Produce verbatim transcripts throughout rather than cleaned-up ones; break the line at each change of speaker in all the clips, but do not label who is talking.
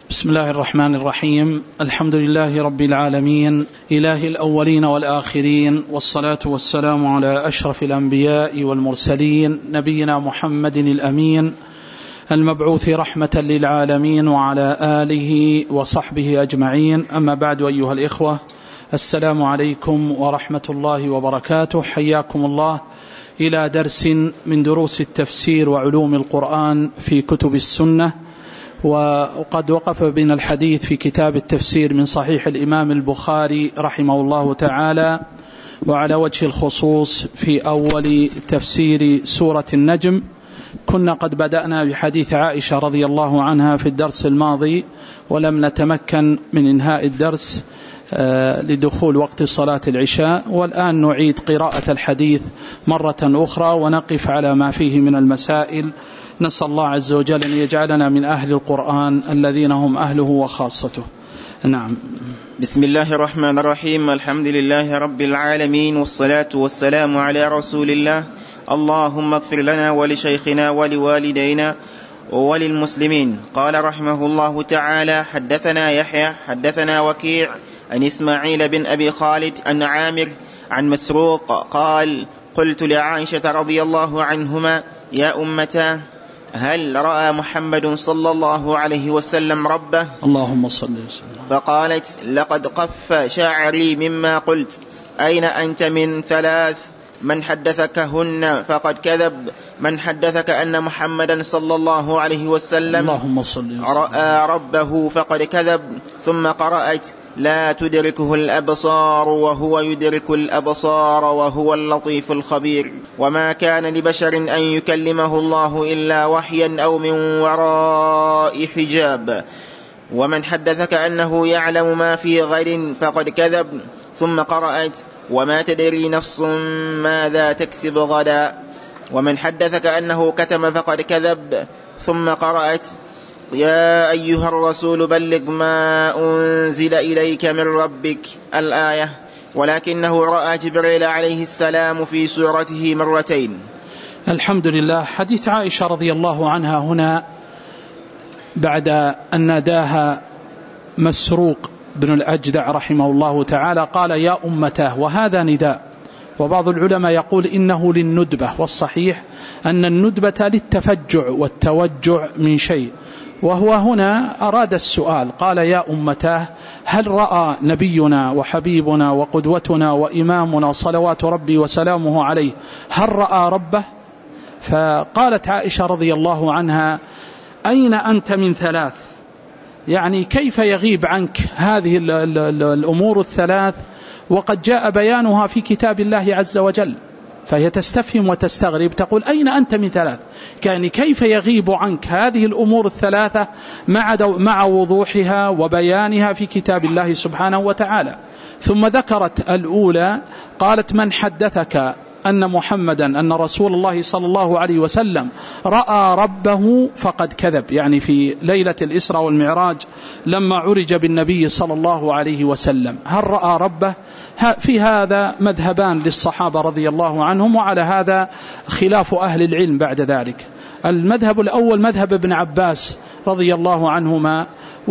بسم الله الرحمن الرحيم. الحمد لله رب العالمين، إله الأولين والآخرين، والصلاة والسلام على أشرف الأنبياء والمرسلين، نبينا محمد الأمين المبعوث رحمة للعالمين، وعلى آله وصحبه أجمعين. أما بعد، أيها الإخوة، السلام عليكم ورحمة الله وبركاته. حياكم الله إلى درس من دروس التفسير وعلوم القرآن في كتب السنة. وقد وقف بنا الحديث في كتاب التفسير من صحيح الإمام البخاري رحمه الله تعالى، وعلى وجه الخصوص في أول تفسير سورة النجم. كنا قد بدأنا بحديث عائشة رضي الله عنها في الدرس الماضي، ولم نتمكن من إنهاء الدرس لدخول وقت صلاة العشاء، والآن نعيد قراءة الحديث مرة أخرى ونقف على ما فيه من المسائل. نسأل الله عز وجل أن يجعلنا من أهل القرآن الذين هم أهله وخاصته. نعم.
بسم الله الرحمن الرحيم. الحمد لله رب العالمين، والصلاة والسلام على رسول الله. اللهم اغفر لنا ولشيخنا ولوالدينا وللمسلمين. قال رحمه الله تعالى: حدثنا يحيى حدثنا وكيع عن إسماعيل بن أبي خالد عن عامر عن مسروق قال: قلت لعائشة رضي الله عنهما: يا أمتا، هل رأى محمد صلى الله عليه وسلم ربه؟
اللهم صل وسلم.
فقالت: لقد قف شعري مما قلت. أين أنت من ثلاث؟ من حدثكهن فقد كذب. من حدثك أن محمدا صلى الله عليه وسلم
اللهم صل وسلم
رأى ربه فقد كذب. ثم قرأت: لا تدركه الأبصار وهو يدرك الأبصار وهو اللطيف الخبير. وما كان لبشر أن يكلمه الله إلا وحيا أو من وراء حجاب. ومن حدثك أنه يعلم ما في غد فقد كذب. ثم قرأت: وما تدري نفس ماذا تكسب غدا. ومن حدثك أنه كتم فقد كذب. ثم قرأت: يا أيها الرسول بلغ ما أنزل إليك من ربك، الآية. ولكنه رأى جبريل عليه السلام في سورته مرتين.
الحمد لله. حديث عائشة رضي الله عنها هنا بعد أن ناداها مسروق بن الأجدع رحمه الله تعالى قال: يا أمته، وهذا نداء. وبعض العلماء يقول إنه للندبة، والصحيح أن الندبة للتفجع والتوجع من شيء، وهو هنا أراد السؤال. قال: يا أمته، هل رأى نبينا وحبيبنا وقدوتنا وإمامنا صلوات ربي وسلامه عليه، هل رأى ربه؟ فقالت عائشة رضي الله عنها: أين أنت من ثلاث؟ يعني كيف يغيب عنك هذه ال ال ال الأمور الثلاث وقد جاء بيانها في كتاب الله عز وجل؟ فهي تستفهم وتستغرب، تقول: أين أنت من ثلاث؟ يعني كيف يغيب عنك هذه الأمور الثلاثة مع, مع وضوحها وبيانها في كتاب الله سبحانه وتعالى؟ ثم ذكرت الأولى، قالت: من حدثك أن محمدا أن رسول الله صلى الله عليه وسلم رأى ربه فقد كذب. يعني في ليلة الإسراء والمعراج لما عرج بالنبي صلى الله عليه وسلم، هل رأى ربه؟ في هذا مذهبان للصحابة رضي الله عنهم، وعلى هذا خلاف أهل العلم بعد ذلك. المذهب الأول مذهب ابن عباس رضي الله عنهما،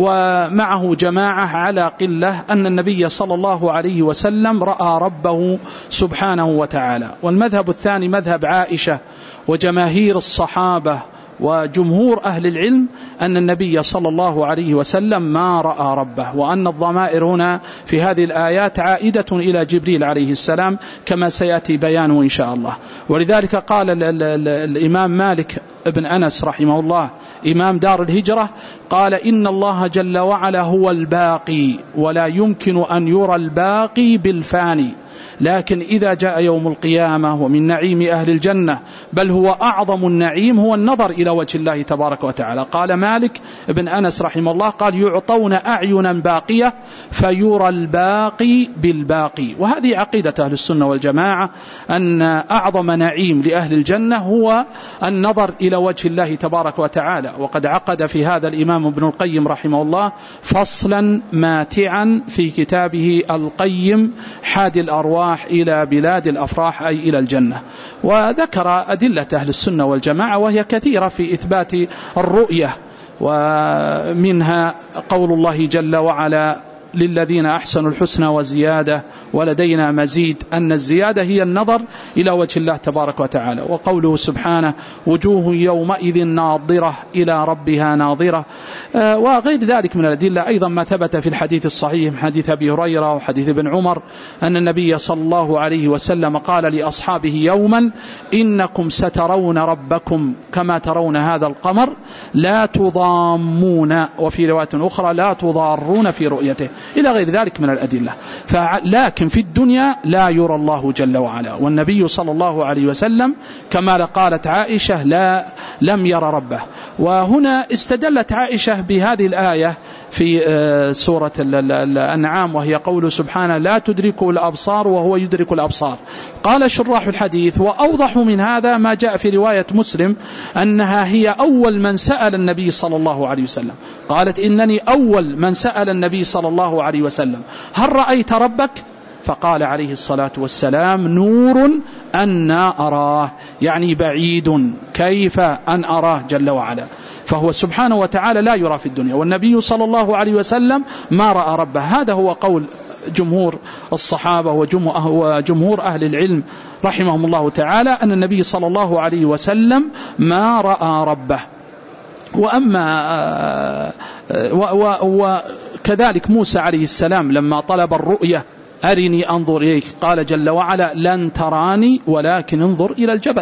ومعه جماعة على قلة، أن النبي صلى الله عليه وسلم رأى ربه سبحانه وتعالى. والمذهب الثاني مذهب عائشة وجماهير الصحابة وجمهور أهل العلم، أن النبي صلى الله عليه وسلم ما رأى ربه، وأن الضمائر هنا في هذه الآيات عائدة إلى جبريل عليه السلام كما سيأتي بيانه إن شاء الله. ولذلك قال ال ال ال الإمام مالك ابن أنس رحمه الله إمام دار الهجرة، قال: إن الله جل وعلا هو الباقي، ولا يمكن أن يرى الباقي بالفاني، لكن إذا جاء يوم القيامة ومن نعيم أهل الجنة، بل هو أعظم النعيم هو النظر إلى وجه الله تبارك وتعالى. قال مالك ابن أنس رحمه الله، قال: يعطون أعينا باقية فيرى الباقي بالباقي. وهذه عقيدة أهل السنة والجماعة، أن أعظم نعيم لأهل الجنة هو النظر إلى وجه الله تبارك وتعالى. وقد عقد في هذا الإمام ابن القيم رحمه الله فصلا ماتعا في كتابه القيم حادي الأرواح إلى بلاد الأفراح، أي إلى الجنة. وذكر أدلة أهل السنة والجماعة وهي كثيرة في إثبات الرؤية ومنها قول الله جل وعلا للذين أحسنوا الحسنى وزيادة ولدينا مزيد، أن الزيادة هي النظر إلى وجه الله تبارك وتعالى. وقوله سبحانه وجوه يومئذ ناظرة إلى ربها ناظرة، وغير ذلك من الأدلة. أيضا ما ثبت في الحديث الصحيح من حديث أبي هريرة وحديث ابن عمر أن النبي صلى الله عليه وسلم قال لأصحابه يوما إنكم سترون ربكم كما ترون هذا القمر لا تضامون، وفي رواية أخرى لا تضارون في رؤيته، إلى غير ذلك من الأدلة. لكن في الدنيا لا يرى الله جل وعلا، والنبي صلى الله عليه وسلم كما قالت عائشة لا لم يرى ربه. وهنا استدلت عائشة بهذه الآية في سورة الأنعام، وهي قول سبحانه لا تدركه الأبصار وهو يدرك الأبصار. قال شراح الحديث وأوضح من هذا ما جاء في رواية مسلم أنها هي أول من سأل النبي صلى الله عليه وسلم، قالت إنني أول من سأل النبي صلى الله عليه وسلم هل رأيت ربك؟ فقال عليه الصلاة والسلام نور أنا أراه، يعني بعيد، كيف أن أراه جل وعلا. فهو سبحانه وتعالى لا يرى في الدنيا، والنبي صلى الله عليه وسلم ما رأى ربه. هذا هو قول جمهور الصحابة وجمهور أهل العلم رحمهم الله تعالى، أن النبي صلى الله عليه وسلم ما رأى ربه. وأما وكذلك موسى عليه السلام لما طلب الرؤية أرني أنظر إليك، قال جل وعلا لن تراني ولكن انظر إلى الجبل.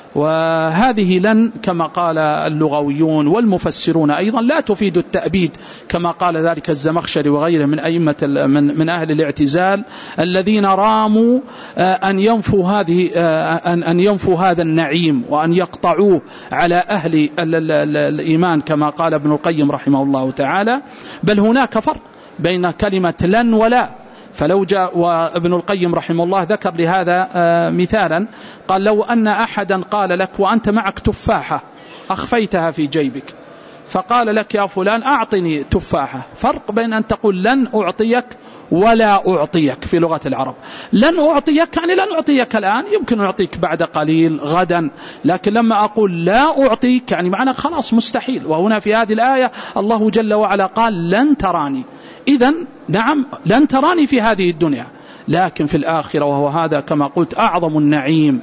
وهذه لن كما قال اللغويون والمفسرون أيضا لا تفيد التأبيد، كما قال ذلك الزمخشري وغيره من أئمة من, من أهل الاعتزال الذين راموا أن ينفوا هذه أن, أن ينفوا هذا النعيم وأن يقطعوه على أهل الإيمان كما قال ابن القيم رحمه الله تعالى. بل هناك فرق بين كلمة لن ولا. فلو جاء وابن القيم رحمه الله ذكر لهذا مثالا، قال لو أن أحدا قال لك وأنت معك تفاحة أخفيتها في جيبك، فقال لك يا فلان أعطني تفاحة، فرق بين أن تقول لن أعطيك ولا أعطيك في لغة العرب. لن أعطيك يعني لن أعطيك الآن، يمكن أعطيك بعد قليل غدا، لكن لما أقول لا أعطيك يعني معنى خلاص مستحيل. وهنا في هذه الآية الله جل وعلا قال لن تراني، إذن نعم لن تراني في هذه الدنيا، لكن في الآخرة، وهو هذا كما قلت أعظم النعيم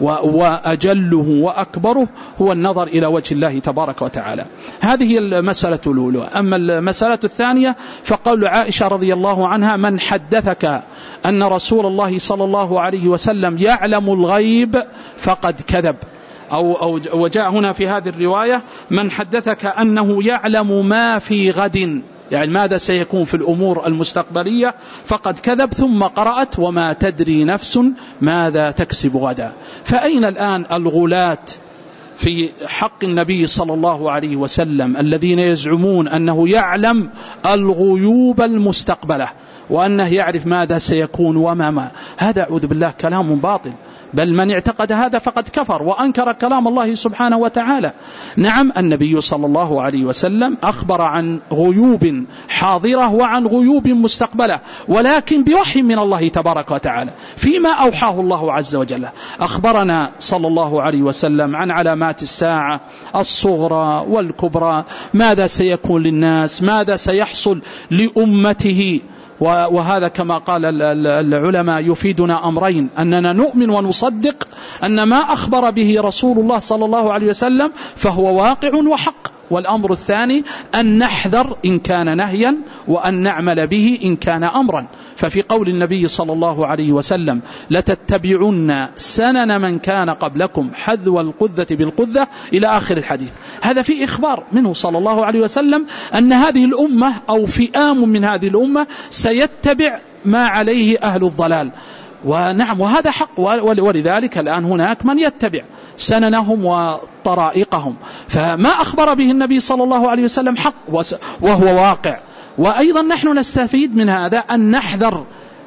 وأجله وأكبره، هو النظر إلى وجه الله تبارك وتعالى. هذه المسألة الأولى. أما المسألة الثانية فقول عائشة رضي الله عنها من حدثك أن رسول الله صلى الله عليه وسلم يعلم الغيب فقد كذب، أو, أو وجاء هنا في هذه الرواية من حدثك أنه يعلم ما في غد، يعني ماذا سيكون في الأمور المستقبلية، فقد كذب. ثم قرأت وما تدري نفس ماذا تكسب غدا. فأين الآن الغلاة في حق النبي صلى الله عليه وسلم الذين يزعمون أنه يعلم الغيوب المستقبلة وأنه يعرف ماذا سيكون وما ما؟ هذا أعوذ بالله كلام باطل، بل من اعتقد هذا فقد كفر وأنكر كلام الله سبحانه وتعالى. نعم النبي صلى الله عليه وسلم أخبر عن غيوب حاضرة وعن غيوب مستقبلة، ولكن بوحي من الله تبارك وتعالى فيما أوحاه الله عز وجل. أخبرنا صلى الله عليه وسلم عن علامات الساعة الصغرى والكبرى، ماذا سيكون للناس، ماذا سيحصل لأمته. وهذا كما قال العلماء يفيدنا أمرين: أننا نؤمن ونصدق أن ما أخبر به رسول الله صلى الله عليه وسلم فهو واقع وحق، والأمر الثاني أن نحذر إن كان نهيا وأن نعمل به إن كان أمرا. ففي قول النبي صلى الله عليه وسلم لتتبعن سنن من كان قبلكم حذو القذة بالقذة إلى آخر الحديث، هذا في إخبار منه صلى الله عليه وسلم أن هذه الأمة أو فئام من هذه الأمة سيتبع ما عليه أهل الضلال. ونعم وهذا حق، ولذلك الآن هناك من يتبع سننهم وطرائقهم، فما أخبر به النبي صلى الله عليه وسلم حق، وهو واقع. وأيضا نحن نستفيد من هذا أن نحذر من التشبه بالأنبياء، وأن نقول إن هذا النبي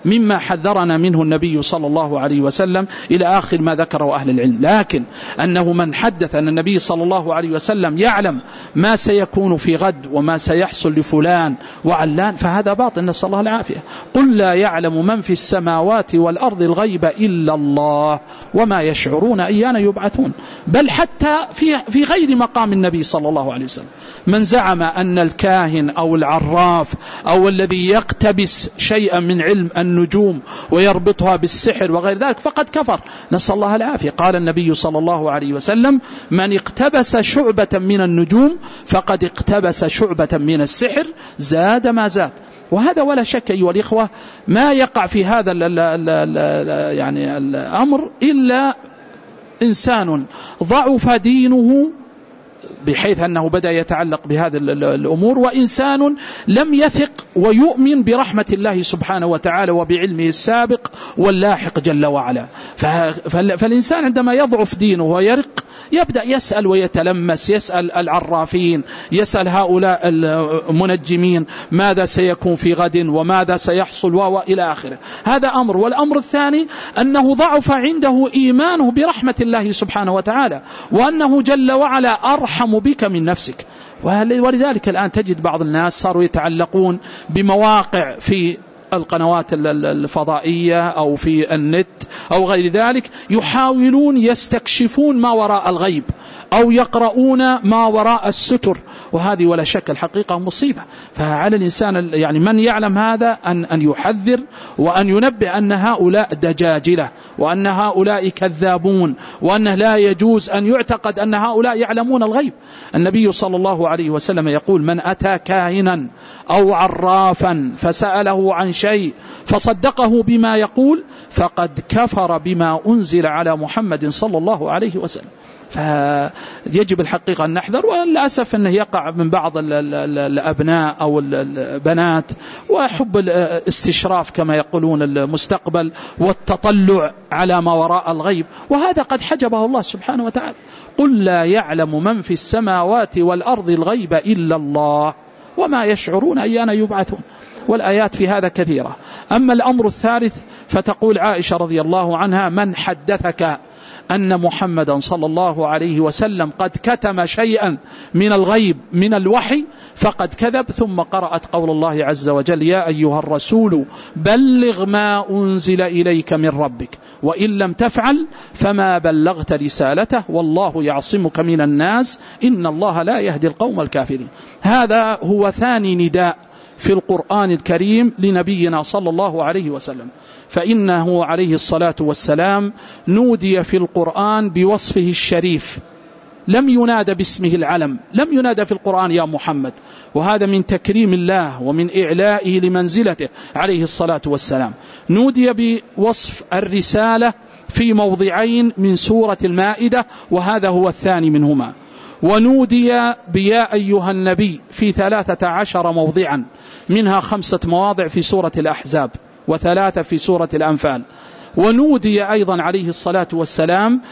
مما حذرنا منه النبي صلى الله عليه وسلم إلى آخر ما ذكره أهل العلم. لكن أنه من حدث أن النبي صلى الله عليه وسلم يعلم ما سيكون في غد وما سيحصل لفلان وعلان فهذا باطل، نسأل الله العافية. قل لا يعلم من في السماوات والأرض الغيب إلا الله وما يشعرون أيان يبعثون. بل حتى في في غير مقام النبي صلى الله عليه وسلم من زعم أن الكاهن أو العراف أو الذي يقتبس شيئا من علم النجوم ويربطها بالسحر وغير ذلك فقد كفر، نسأل الله العافية. قال النبي صلى الله عليه وسلم من اقتبس شعبة من النجوم فقد اقتبس شعبة من السحر زاد ما زاد. وهذا ولا شك أيها الإخوة ما يقع في هذا ال ال ال يعني الأمر إلا إنسان ضعف دينه بحيث أنه بدأ يتعلق بهذه الأمور، وإنسان لم يثق ويؤمن برحمة الله سبحانه وتعالى وبعلمه السابق واللاحق جل وعلا. فالإنسان عندما يضعف دينه ويرق يبدأ يسأل ويتلمس، يسأل العرافين، يسأل هؤلاء المنجمين ماذا سيكون في غد وماذا سيحصل وإلى آخره. هذا أمر. والأمر الثاني أنه ضعف عنده إيمانه برحمة الله سبحانه وتعالى وأنه جل وعلا أرحم بك من نفسك. ولذلك الآن تجد بعض الناس صاروا يتعلقون بمواقع في القنوات الفضائية أو في النت أو غير ذلك، يحاولون يستكشفون ما وراء الغيب أو يقرؤون ما وراء الستر، وهذه ولا شك الحقيقة مصيبة. فعلى الإنسان يعني من يعلم هذا أن أن يحذر وأن ينبه أن هؤلاء دجاجلة وأن هؤلاء كذابون وأنه لا يجوز أن يعتقد أن هؤلاء يعلمون الغيب. النبي صلى الله عليه وسلم يقول من أتى كاهنا أو عرافا فسأله عن شيء فصدقه بما يقول فقد كفر بما أنزل على محمد صلى الله عليه وسلم. فيجب الحقيقة أن نحذر. وللأسف أنه يقع من بعض الأبناء أو البنات وحب الاستشراف كما يقولون المستقبل والتطلع على ما وراء الغيب، وهذا قد حجبه الله سبحانه وتعالى. قل لا يعلم من في السماوات والأرض الغيب إلا الله وما يشعرون أيان يبعثون. والآيات في هذا كثيرة. أما الأمر الثالث فتقول عائشة رضي الله عنها من حدثك أن محمدا صلى الله عليه وسلم قد كتم شيئا من الغيب من الوحي فقد كذب. ثم قرأت قول الله عز وجل يا أيها الرسول بلغ ما أنزل إليك من ربك وإن لم تفعل فما بلغت رسالته والله يعصمك من الناس إن الله لا يهدي القوم الكافرين. هذا هو ثاني نداء في القرآن الكريم لنبينا صلى الله عليه وسلم، فإنه عليه الصلاة والسلام نودي في القرآن بوصفه الشريف، لم ينادى باسمه العلم، لم ينادى في القرآن يا محمد، وهذا من تكريم الله ومن إعلائه لمنزلته عليه الصلاة والسلام. نودي بوصف الرسالة في موضعين من سورة المائدة وهذا هو الثاني منهما، ونودي بيا أيها النبي في ثلاثة عشر موضعا منها خمسة مواضع في سورة الأحزاب وثلاثة في سورة الأنفال. ونودي أيضا عليه الصلاة والسلام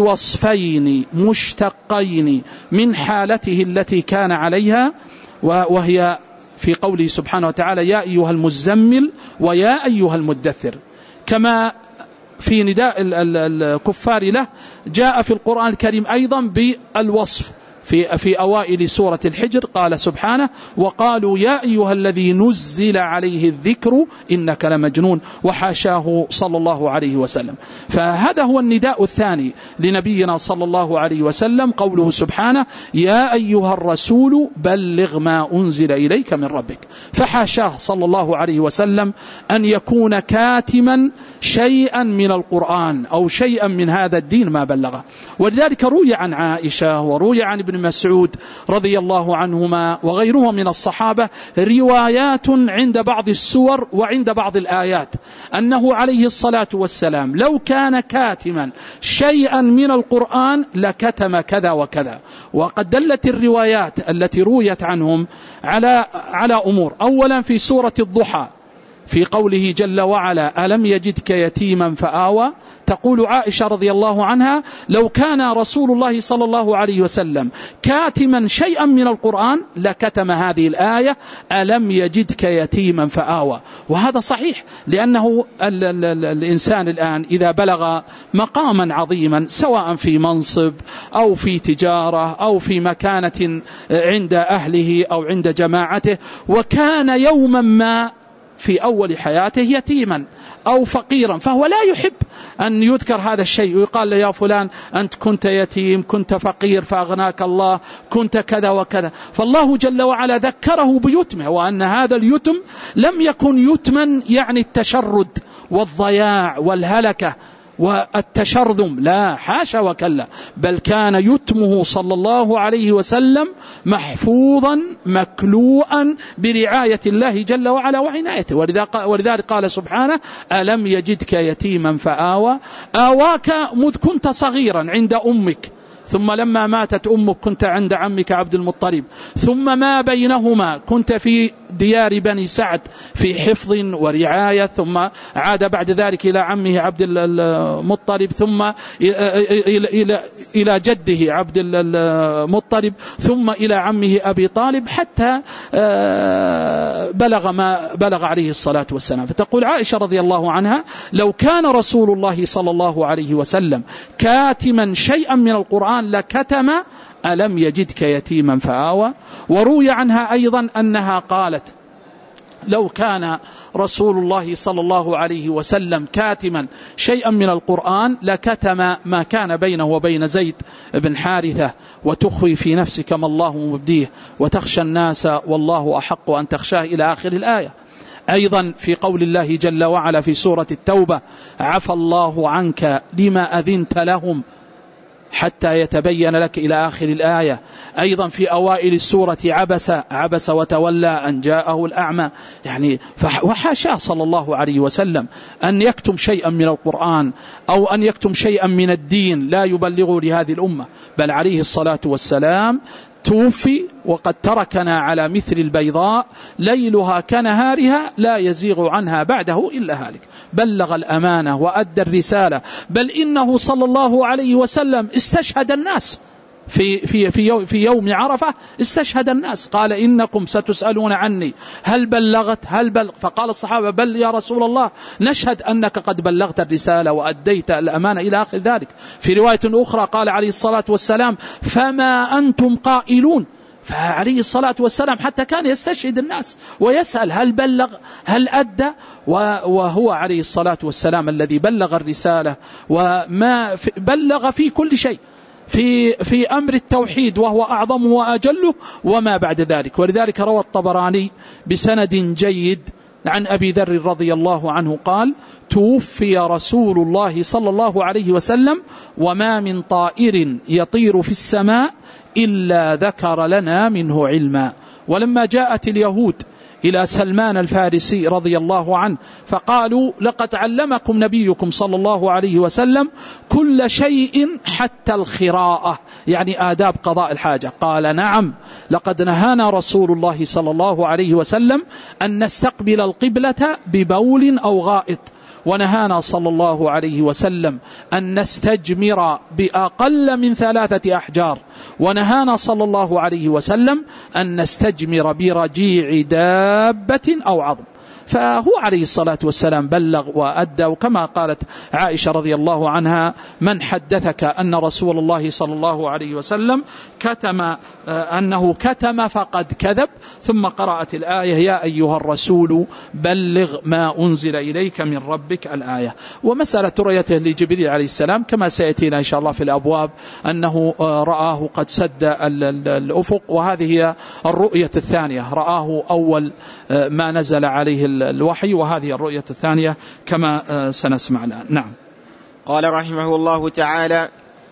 بوصفين مشتقين من حالته التي كان عليها، وهي في قوله سبحانه وتعالى يا أيها المزمل ويا أيها المدثر، كما في نداء الكفار له جاء في القرآن الكريم أيضا بالوصف في في أوائل سورة الحجر قال سبحانه وقالوا يا أيها الذي نزل عليه الذكر إنك لمجنون، وحاشاه صلى الله عليه وسلم. فهذا هو النداء الثاني لنبينا صلى الله عليه وسلم، قوله سبحانه يا أيها الرسول بلغ ما أنزل إليك من ربك، فحاشاه صلى الله عليه وسلم أن يكون كاتما شيئا من القرآن أو شيئا من هذا الدين ما بلغه. ولذلك روي عن عائشة وروي عن ابن مسعود رضي الله عنهما وغيرهم من الصحابة روايات عند بعض السور وعند بعض الآيات أنه عليه الصلاة والسلام لو كان كاتما شيئا من القرآن لكتم كذا وكذا. وقد دلت الروايات التي رويت عنهم على على أمور. أولا في سورة الضحى في قوله جل وعلا ألم يجدك يتيما فآوى، تقول عائشة رضي الله عنها لو كان رسول الله صلى الله عليه وسلم كاتما شيئا من القرآن لكتم هذه الآية ألم يجدك يتيما فآوى. وهذا صحيح، لأنه ال ال ال الإنسان الآن إذا بلغ مقاما عظيما سواء في منصب أو في تجارة أو في مكانة عند أهله أو عند جماعته، وكان يوما ما في أول حياته يتيما أو فقيرا، فهو لا يحب أن يذكر هذا الشيء ويقال له يا فلان أنت كنت يتيم، كنت فقير فأغناك الله، كنت كذا وكذا. فالله جل وعلا ذكره بيتمه، وأن هذا اليتم لم يكن يتما يعني التشرد والضياع والهلكة والتشرذم، لا حاشا وكلا، بل كان يتمه صلى الله عليه وسلم محفوظا مكلوءا برعاية الله جل وعلا وعنايته. ولذلك قال سبحانه ألم يجدك يتيما فآوى، آواك مذ كنت صغيرا عند أمك، ثم لما ماتت أمك كنت عند عمك عبد المطلب، ثم ما بينهما كنت في ديار بني سعد في حفظ ورعاية، ثم عاد بعد ذلك إلى عمه عبد المطلب، ثم إلى إلى جده عبد المطلب، ثم إلى عمه أبي طالب، حتى بلغ ما بلغ عليه الصلاة والسلام. فتقول عائشة رضي الله عنها لو كان رسول الله صلى الله عليه وسلم كاتما شيئا من القرآن لكتم ألم يجدك يتيما فآوى. وروي عنها أيضا أنها قالت لو كان رسول الله صلى الله عليه وسلم كاتما شيئا من القرآن لكتم ما كان بينه وبين زيد بن حارثة، وتخفي في نفسك ما الله مبديه وتخشى الناس والله أحق أن تخشاه إلى آخر الآية. أيضا في قول الله جل وعلا في سورة التوبة عفى الله عنك لما أذنت لهم حتى يتبين لك إلى آخر الآية. أيضا في أوائل السورة عبس عبس وتولى أن جاءه الأعمى، يعني وحاشا صلى الله عليه وسلم أن يكتم شيئا من القرآن أو أن يكتم شيئا من الدين لا يبلغه لهذه الأمة، بل عليه الصلاة والسلام توفي وقد تركنا على مثل البيضاء ليلها كنهارها لا يزيغ عنها بعده إلا هالك. بلغ الأمانة وأدى الرسالة، بل إنه صلى الله عليه وسلم استشهد الناس في في في في يوم عرفة، استشهد الناس قال إنكم ستسألون عني هل بلغت هل بلغ فقال الصحابة بل يا رسول الله نشهد أنك قد بلغت الرسالة وأديت الأمانة إلى آخر ذلك. في رواية أخرى قال عليه الصلاة والسلام فما أنتم قائلون. فعليه الصلاة والسلام حتى كان يستشهد الناس ويسأل هل بلغ هل أدى، وهو عليه الصلاة والسلام الذي بلغ الرسالة وما بلغ في كل شيء، في في أمر التوحيد وهو أعظمه وأجله وما بعد ذلك. ولذلك روى الطبراني بسند جيد عن أبي ذر رضي الله عنه قال توفي رسول الله صلى الله عليه وسلم وما من طائر يطير في السماء إلا ذكر لنا منه علما. ولما جاءت اليهود إلى سلمان الفارسي رضي الله عنه فقالوا لقد علمكم نبيكم صلى الله عليه وسلم كل شيء حتى الخراءة، يعني آداب قضاء الحاجة. قال نعم، لقد نهانا رسول الله صلى الله عليه وسلم أن نستقبل القبلة ببول أو غائط، ونهانا صلى الله عليه وسلم أن نستجمر بأقل من ثلاثة أحجار، ونهانا صلى الله عليه وسلم أن نستجمر برجيع دابة أو عظم. فهو عليه الصلاة والسلام بلغ وأدى. وكما قالت عائشة رضي الله عنها من حدثك أن رسول الله صلى الله عليه وسلم كتم أنه كتم فقد كذب. ثم قرأت الآية يا أيها الرسول بلغ ما أنزل إليك من ربك الآية. ومسألة رؤيته لجبريل عليه السلام كما سيأتينا إن شاء الله في الأبواب أنه رآه قد سد الأفق، وهذه هي الرؤية الثانية، رآه أول ما نزل عليه الوحي، وهذه الرؤية الثانية كما سنسمع الآن. نعم.
قال رحمه الله تعالى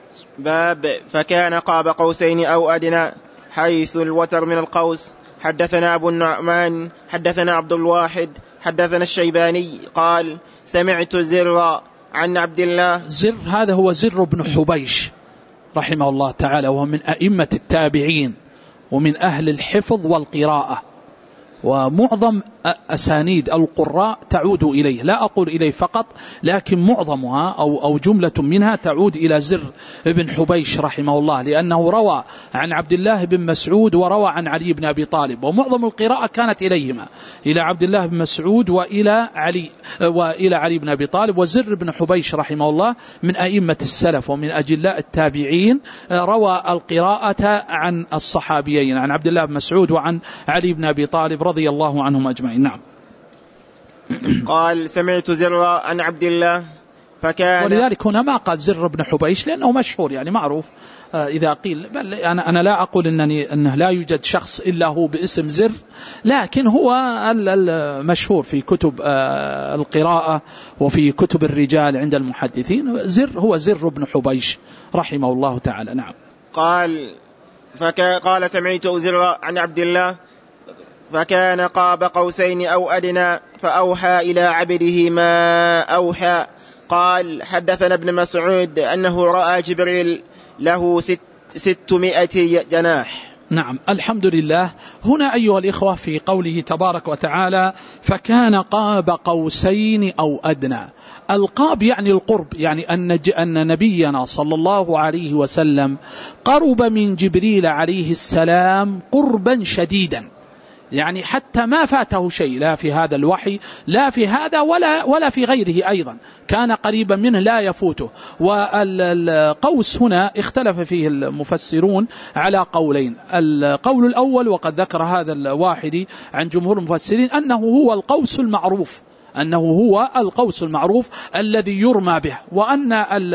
باب فكان قاب قوسين أو أدنى حيث الوتر من القوس. حدثنا أبو النعمان حدثنا عبد الواحد حدثنا الشيباني قال سمعت زر عن عبد الله.
زر هذا هو زر بن حبيش رحمه الله تعالى، وهو من أئمة التابعين ومن أهل الحفظ والقراءة، ومعظم أسانيد القراء تعود إليه، لا أقول إليه فقط، لكن معظمها أو, أو جملة منها تعود إلى زر بن حبيش رحمه الله، لأنه روى عن عبد الله بن مسعود وروى عن علي بن أبي طالب، ومعظم القراءة كانت إليهما، إلى عبد الله بن مسعود وإلى علي, وإلى علي بن أبي طالب. وزر بن حبيش رحمه الله من أئمة السلف ومن أجلاء التابعين، روى القراءة عن الصحابيين، عن عبد الله بن مسعود وعن علي بن أبي طالب رضي الله عنهم أجمعين. نعم.
قال سمعت زر عن عبد الله فكان،
ولذلك هنا ما قال زر بن حبيش لأنه مشهور يعني معروف. إذا قيل بل أنا أنا لا أقول إنني أنه لا يوجد شخص إلا هو باسم زر، لكن هو المشهور في كتب القراءة وفي كتب الرجال عند المحدثين زر هو زر بن حبيش رحمه الله تعالى. نعم.
قال فكا قال سمعت زر عن عبد الله فكان قاب قوسين أو أدنى فأوحى إلى عبده ما أوحى. قال حدثنا ابن مسعود أنه رأى جبريل له ست ستمائة جناح.
نعم. الحمد لله. هنا أيها الإخوة في قوله تبارك وتعالى فكان قاب قوسين أو أدنى، القاب يعني القرب، يعني أن, أن نبينا صلى الله عليه وسلم قرب من جبريل عليه السلام قربا شديدا، يعني حتى ما فاته شيء لا في هذا الوحي لا في هذا ولا, ولا في غيره أيضا، كان قريبا منه لا يفوته. والقوس هنا اختلف فيه المفسرون على قولين، القول الأول وقد ذكر هذا الواحد عن جمهور المفسرين أنه هو القوس المعروف، أنه هو القوس المعروف الذي يرمى به، وأن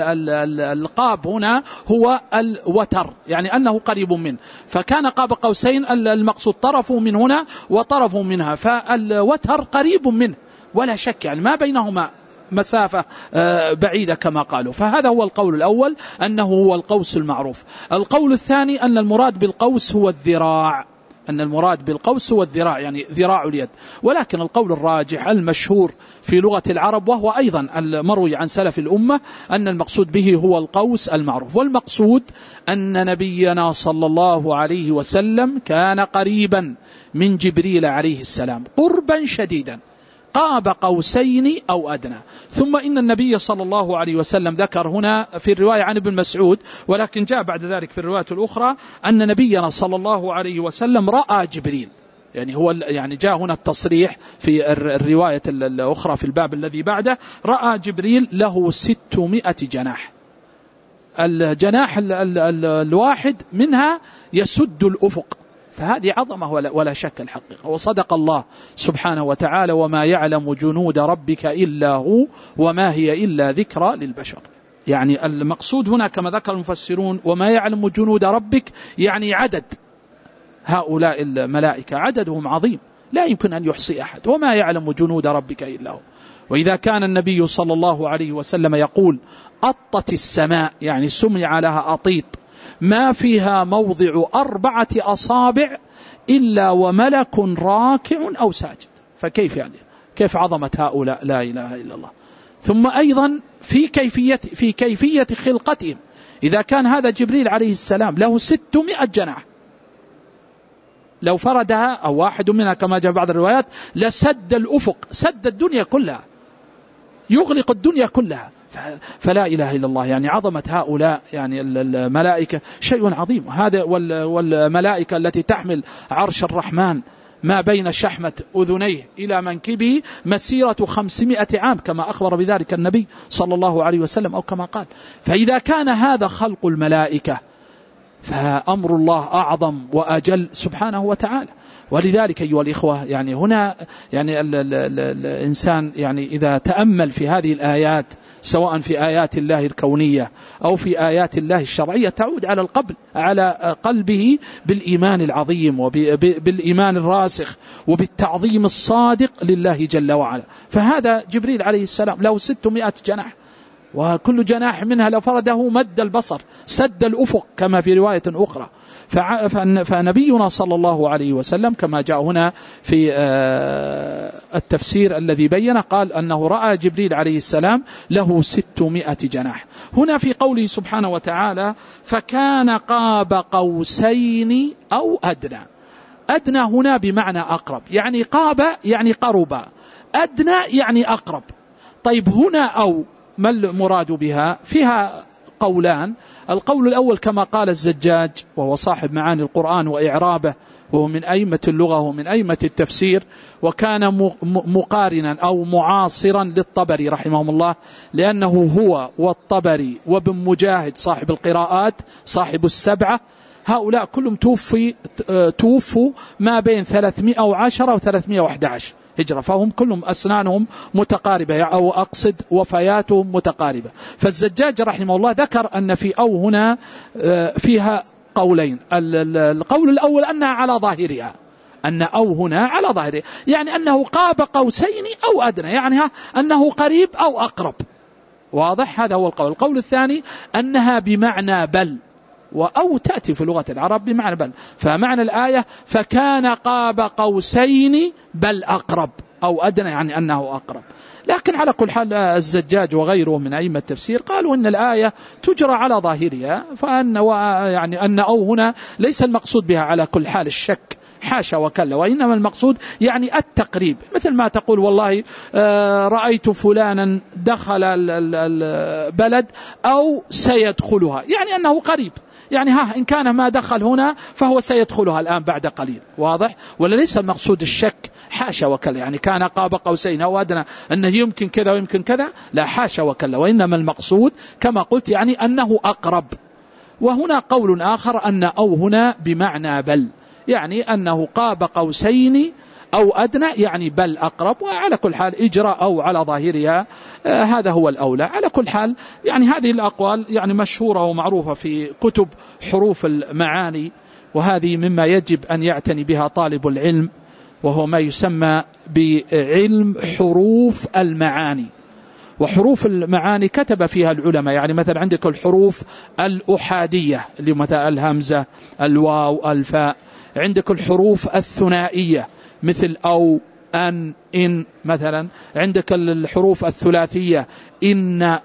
القاب هنا هو الوتر، يعني أنه قريب منه، فكان قاب قوسين المقصود طرفه من هنا وطرفه منها، فالوتر قريب منه ولا شك، يعني ما بينهما مسافة بعيدة كما قالوا. فهذا هو القول الأول أنه هو القوس المعروف. القول الثاني أن المراد بالقوس هو الذراع، أن المراد بالقوس هو الذراع يعني ذراع اليد، ولكن القول الراجح المشهور في لغة العرب وهو أيضا المروي عن سلف الأمة أن المقصود به هو القوس المعروف. والمقصود أن نبينا صلى الله عليه وسلم كان قريبا من جبريل عليه السلام قربا شديدا، قاب قوسين أو أدنى. ثم إن النبي صلى الله عليه وسلم ذكر هنا في الرواية عن ابن مسعود، ولكن جاء بعد ذلك في الرواية الأخرى أن نبينا صلى الله عليه وسلم رأى جبريل، يعني هو يعني جاء هنا التصريح في الرواية الأخرى في الباب الذي بعده، رأى جبريل له ستمائة جناح، الجناح الواحد منها يسد الأفق، فهذه عظمة ولا شك الحقيقة. وصدق الله سبحانه وتعالى وما يعلم جنود ربك إلا هو وما هي إلا ذكرى للبشر. يعني المقصود هنا كما ذكر المفسرون وما يعلم جنود ربك يعني عدد هؤلاء الملائكة، عددهم عظيم لا يمكن أن يحصي أحد، وما يعلم جنود ربك إلا هو. وإذا كان النبي صلى الله عليه وسلم يقول أطت السماء، يعني سمع لها أطيط ما فيها موضع أربعة أصابع إلا وملك راكع أو ساجد، فكيف يعني كيف عظمة هؤلاء لا إله إلا الله. ثم أيضا في كيفية, في كيفية خلقتهم، إذا كان هذا جبريل عليه السلام له ستمائة جناح، لو فردها أو واحد منها كما جاء بعض الروايات لسد الأفق، سد الدنيا كلها، يغلق الدنيا كلها. فلا إله إلا الله، يعني عظمة هؤلاء يعني الملائكة شيء عظيم. هذا والملائكة التي تحمل عرش الرحمن ما بين شحمة أذنيه إلى منكبه مسيرة خمسمائة عام كما أخبر بذلك النبي صلى الله عليه وسلم أو كما قال. فإذا كان هذا خلق الملائكة فأمر الله أعظم وأجل سبحانه وتعالى. ولذلك أيها الإخوة يعني هنا يعني ال ال ال الإنسان يعني إذا تأمل في هذه الآيات سواء في آيات الله الكونية أو في آيات الله الشرعية تعود على القلب على قلبه بالإيمان العظيم وبالإيمان الراسخ وبالتعظيم الصادق لله جل وعلا. فهذا جبريل عليه السلام له ستمائة جناح، وكل جناح منها لو فرده مد البصر سد الأفق كما في رواية أخرى. فنبينا صلى الله عليه وسلم كما جاء هنا في التفسير الذي بين قال أنه رأى جبريل عليه السلام له ستمائة جناح. هنا في قوله سبحانه وتعالى فكان قاب قوسين أو أدنى، أدنى هنا بمعنى أقرب، يعني قاب يعني قرب، أدنى يعني أقرب. طيب هنا أو ما المراد بها؟ فيها قولان. القول الأول كما قال الزجاج وهو صاحب معاني القرآن وإعرابه، وهو من أئمة اللغة ومن أئمة التفسير، وكان مقارنا أو معاصرا للطبري رحمه الله، لأنه هو والطبري وابن مجاهد صاحب القراءات صاحب السبعة، هؤلاء كلهم توفي توفوا ما بين ثلاثمائة وعشرة وثلاثمائة وأحد عشر هجرة، فهم كلهم أسنانهم متقاربة أو أقصد وفياتهم متقاربة. فالزجاج رحمه الله ذكر أن في أو هنا فيها قولين. القول الأول أنها على ظاهرها، أن أو هنا على ظاهرها يعني أنه قاب قوسين أو أدنى، يعني أنه قريب أو أقرب. واضح؟ هذا هو القول. القول الثاني أنها بمعنى بل، وأو تأتي في لغة العرب بمعنى بل، فمعنى الآية فكان قاب قوسين بل أقرب أو أدنى، يعني أنه أقرب. لكن على كل حال الزجاج وغيره من أئمة التفسير قالوا إن الآية تجرى على ظاهرها، فأن يعني أن أو هنا ليس المقصود بها على كل حال الشك، حاشا وكلا، وإنما المقصود يعني التقريب، مثل ما تقول والله رأيت فلانا دخل البلد أو سيدخلها، يعني أنه قريب، يعني ها إن كان ما دخل هنا فهو سيدخلها الآن بعد قليل. واضح؟ ولا ليس المقصود الشك، حاشا وكلا، يعني كان قاب قوسين أو أدنى أنه يمكن كذا ويمكن كذا، لا حاشا وكلا، وإنما المقصود كما قلت يعني أنه أقرب. وهنا قول آخر أن أو هنا بمعنى بل، يعني أنه قاب قوسين أو أدنى يعني بل أقرب. وعلى كل حال إجراء أو على ظاهرها آه هذا هو الأولى. على كل حال يعني هذه الأقوال يعني مشهورة ومعروفة في كتب حروف المعاني، وهذه مما يجب أن يعتني بها طالب العلم، وهو ما يسمى بعلم حروف المعاني. وحروف المعاني كتب فيها العلماء، يعني مثلا عندك الحروف الأحادية اللي مثلا الهمزة الواو الفاء، عندك الحروف الثنائية مثل أو أن إن مثلا، عندك الحروف الثلاثية إن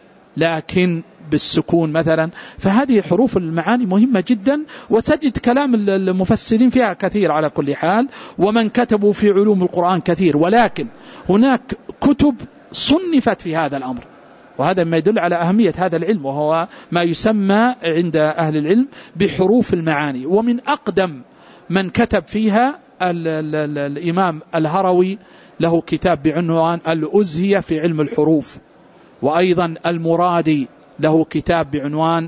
لكن بالسكون مثلا. فهذه حروف المعاني مهمة جدا، وتجد كلام المفسرين فيها كثير على كل حال، ومن كتبوا في علوم القرآن كثير، ولكن هناك كتب صنفت في هذا الأمر، وهذا ما يدل على أهمية هذا العلم، وهو ما يسمى عند أهل العلم بحروف المعاني. ومن أقدم من كتب فيها ال ال ال الإمام الهروي، له كتاب بعنوان الأزهية في علم الحروف، وأيضا المرادي له كتاب بعنوان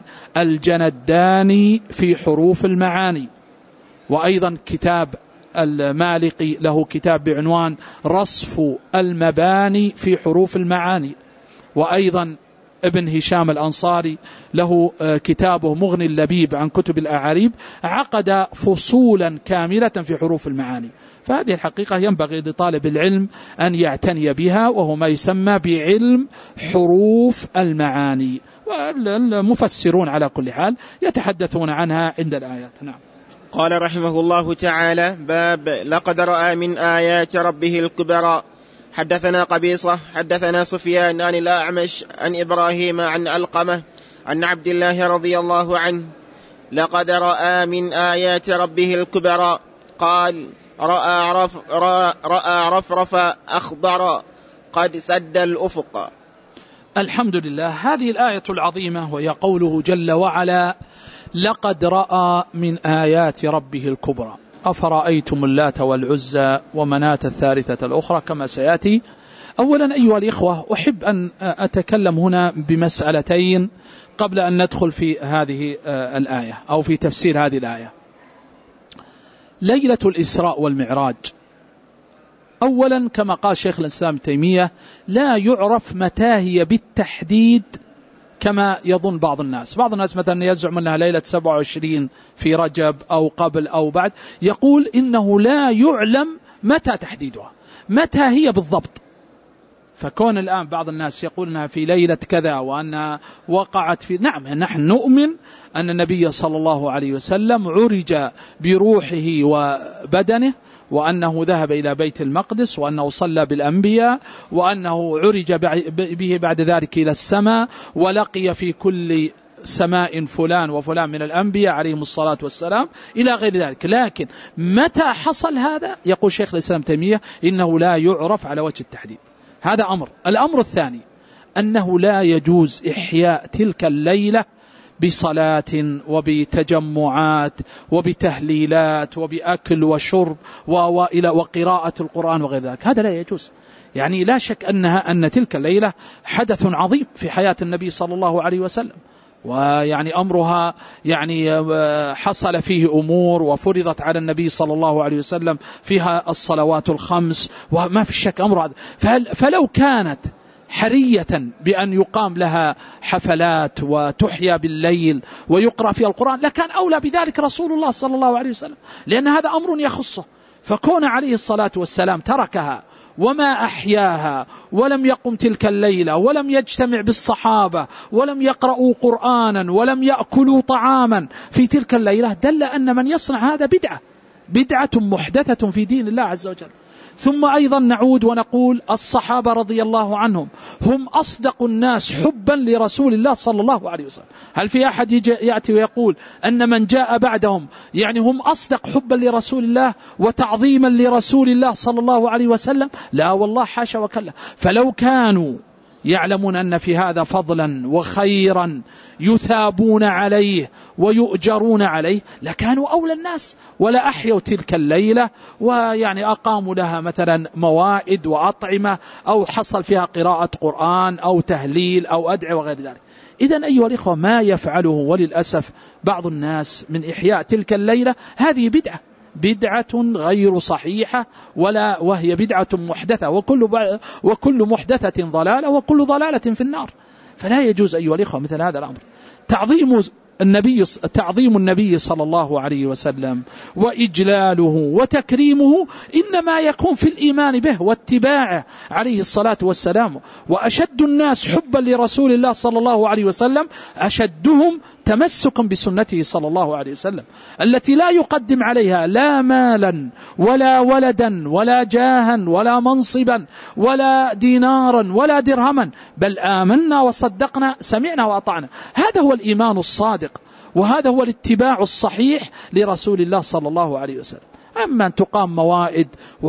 الجنداني في حروف المعاني، وأيضا كتاب المالقي له كتاب بعنوان رصف المباني في حروف المعاني، وأيضا ابن هشام الأنصاري له كتابه مغني اللبيب عن كتب الأعاريب، عقد فصولا كاملة في حروف المعاني. فهذه الحقيقة ينبغي لطالب العلم أن يعتني بها، وهو ما يسمى بعلم حروف المعاني، والمفسرون على كل حال يتحدثون عنها عند الآيات. نعم.
قال رحمه الله تعالى: باب لقد رأى من آيات ربه الكبرى. حدثنا قبيصة حدثنا سفيان عن الأعمش عن إبراهيم عن علقمة عن عبد الله رضي الله عنه: لقد رأى من آيات ربه الكبرى. قال: رأى, رف رأى, رأى رفرف أخضر قد سد الأفق.
الحمد لله. هذه الآية العظيمة وهي قوله جل وعلا: لقد رأى من آيات ربه الكبرى أفرأيتم اللات والعزى ومناة الثالثة الأخرى، كما سيأتي. أولا أيها الإخوة، أحب أن أتكلم هنا بمسألتين قبل أن ندخل في هذه الآية أو في تفسير هذه الآية. ليلة الإسراء والمعراج، أولا كما قال شيخ الإسلام تيمية لا يعرف متى هي بالتحديد كما يظن بعض الناس. بعض الناس مثلا يزعم أنها ليلة سبعة وعشرين في رجب أو قبل أو بعد، يقول إنه لا يعلم متى تحديدها، متى هي بالضبط. فكون الآن بعض الناس يقول أنها في ليلة كذا وأنها وقعت في، نعم نحن نؤمن أن النبي صلى الله عليه وسلم عرج بروحه وبدنه، وأنه ذهب إلى بيت المقدس، وأنه صلى بالأنبياء، وأنه عرج به بعد ذلك إلى السماء، ولقي في كل سماء فلان وفلان من الأنبياء عليهم الصلاة والسلام إلى غير ذلك. لكن متى حصل هذا؟ يقول شيخ الإسلام تيمية إنه لا يعرف على وجه التحديد. هذا أمر. الأمر الثاني أنه لا يجوز إحياء تلك الليلة بصلاة وبتجمعات وبتهليلات وبأكل وشرب وإلى وقراءة القرآن وغير ذلك. هذا لا يجوز. يعني لا شك أنها أن تلك الليلة حدث عظيم في حياة النبي صلى الله عليه وسلم، ويعني أمرها يعني حصل فيه أمور وفرضت على النبي صلى الله عليه وسلم فيها الصلوات الخمس وما في شك أمر هذا. فلو كانت حرية بأن يقام لها حفلات وتحيا بالليل ويقرأ فيها القرآن لكان أولى بذلك رسول الله صلى الله عليه وسلم، لأن هذا أمر يخصه. فكون عليه الصلاة والسلام تركها وما أحياها ولم يقم تلك الليلة ولم يجتمع بالصحابة ولم يقرأوا قرآنا ولم يأكلوا طعاما في تلك الليلة دل أن من يصنع هذا بدعة بدعة محدثة في دين الله عز وجل. ثم أيضا نعود ونقول الصحابة رضي الله عنهم هم أصدق الناس حبا لرسول الله صلى الله عليه وسلم. هل في أحد يأتي ويقول أن من جاء بعدهم يعني هم أصدق حبا لرسول الله وتعظيما لرسول الله صلى الله عليه وسلم؟ لا والله حاشا وكلا. فلو كانوا يعلمون أن في هذا فضلا وخيرا يثابون عليه ويؤجرون عليه لكانوا أولى الناس ولا أحيوا تلك الليلة ويعني أقاموا لها مثلا موائد وأطعمة أو حصل فيها قراءة قرآن أو تهليل أو أدعية وغير ذلك. إذن أيها الإخوة ما يفعله وللأسف بعض الناس من إحياء تلك الليلة هذه بدعة بدعة غير صحيحة ولا وهي بدعة محدثة، وكل وكل محدثة ضلالة وكل ضلالة في النار. فلا يجوز أيها الإخوة مثل هذا الأمر. تعظيم النبي تعظيم النبي صلى الله عليه وسلم وإجلاله وتكريمه إنما يكون في الإيمان به واتباعه عليه الصلاة والسلام. وأشد الناس حبا لرسول الله صلى الله عليه وسلم أشدهم تمسكا بسنته صلى الله عليه وسلم التي لا يقدم عليها لا مالا ولا ولدا ولا جاها ولا منصبا ولا دينارا ولا درهما، بل آمنا وصدقنا سمعنا وأطعنا. هذا هو الإيمان الصادق وهذا هو الاتباع الصحيح لرسول الله صلى الله عليه وسلم. أما أن تقام موائد